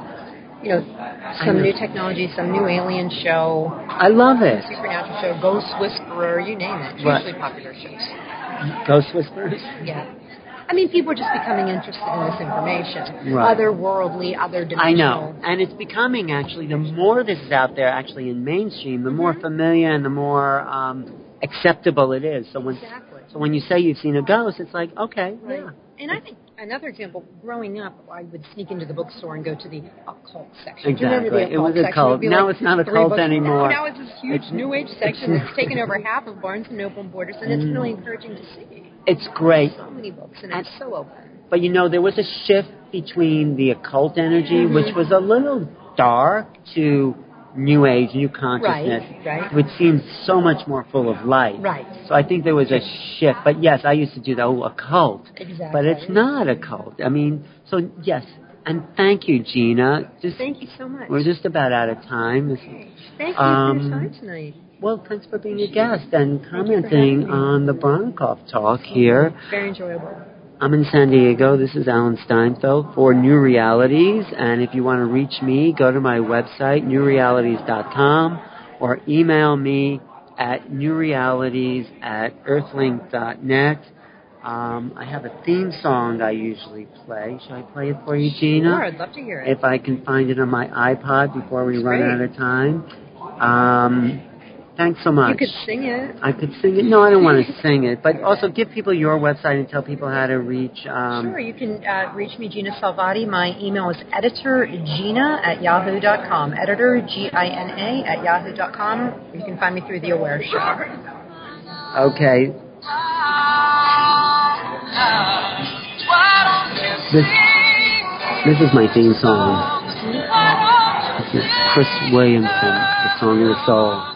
some new technology, some new alien show. I love it. Supernatural show, Ghost Whisperer, you name it. Hugely popular shows. Ghost Whisperers? Yeah. I mean, people are just becoming interested in this information. Otherworldly, other dimensional. I know. And it's becoming, actually, the more this is out there, actually, in mainstream, the more familiar and the more acceptable it is. So when you say you've seen a ghost, it's like, okay, yeah. And I think another example, growing up, I would sneak into the bookstore and go to the occult section. Exactly. Do you remember the occult it was a cult. Now it's not a cult anymore. Now it's this huge New Age section that's taken over half of Barnes & Noble and Borders, and it's really encouraging to see. It's great. So many books, and it's so open. But there was a shift between the occult energy, which was a little dark, to New Age, new consciousness, which seems so much more full of light. Right. So I think there was a shift. But yes, I used to do that, a cult. Exactly. But it's not a cult. I mean, so yes. And thank you, Gina. Thank you so much. We're just about out of time. Thank you for your time tonight. Well, thanks for being a guest and commenting on the Bronkoff Talk here. Very enjoyable. I'm in San Diego. This is Alan Steinfeld for New Realities. And if you want to reach me, go to my website, newrealities.com, or email me at newrealities@earthlink.net. I have a theme song I usually play. Should I play it for you, Gina? Sure, I'd love to hear it. If I can find it on my iPod before we run out of time. Thanks so much. You could sing it. I could sing it. No, I don't want to sing it. But also give people your website and tell people how to reach... Sure, you can reach me, Gina Salvati. My email is editorgina@yahoo.com. Editor, Gina, @yahoo.com. You can find me through The Aware Show. Okay. This is my theme song. This is Chris Williamson, The Song of the Soul.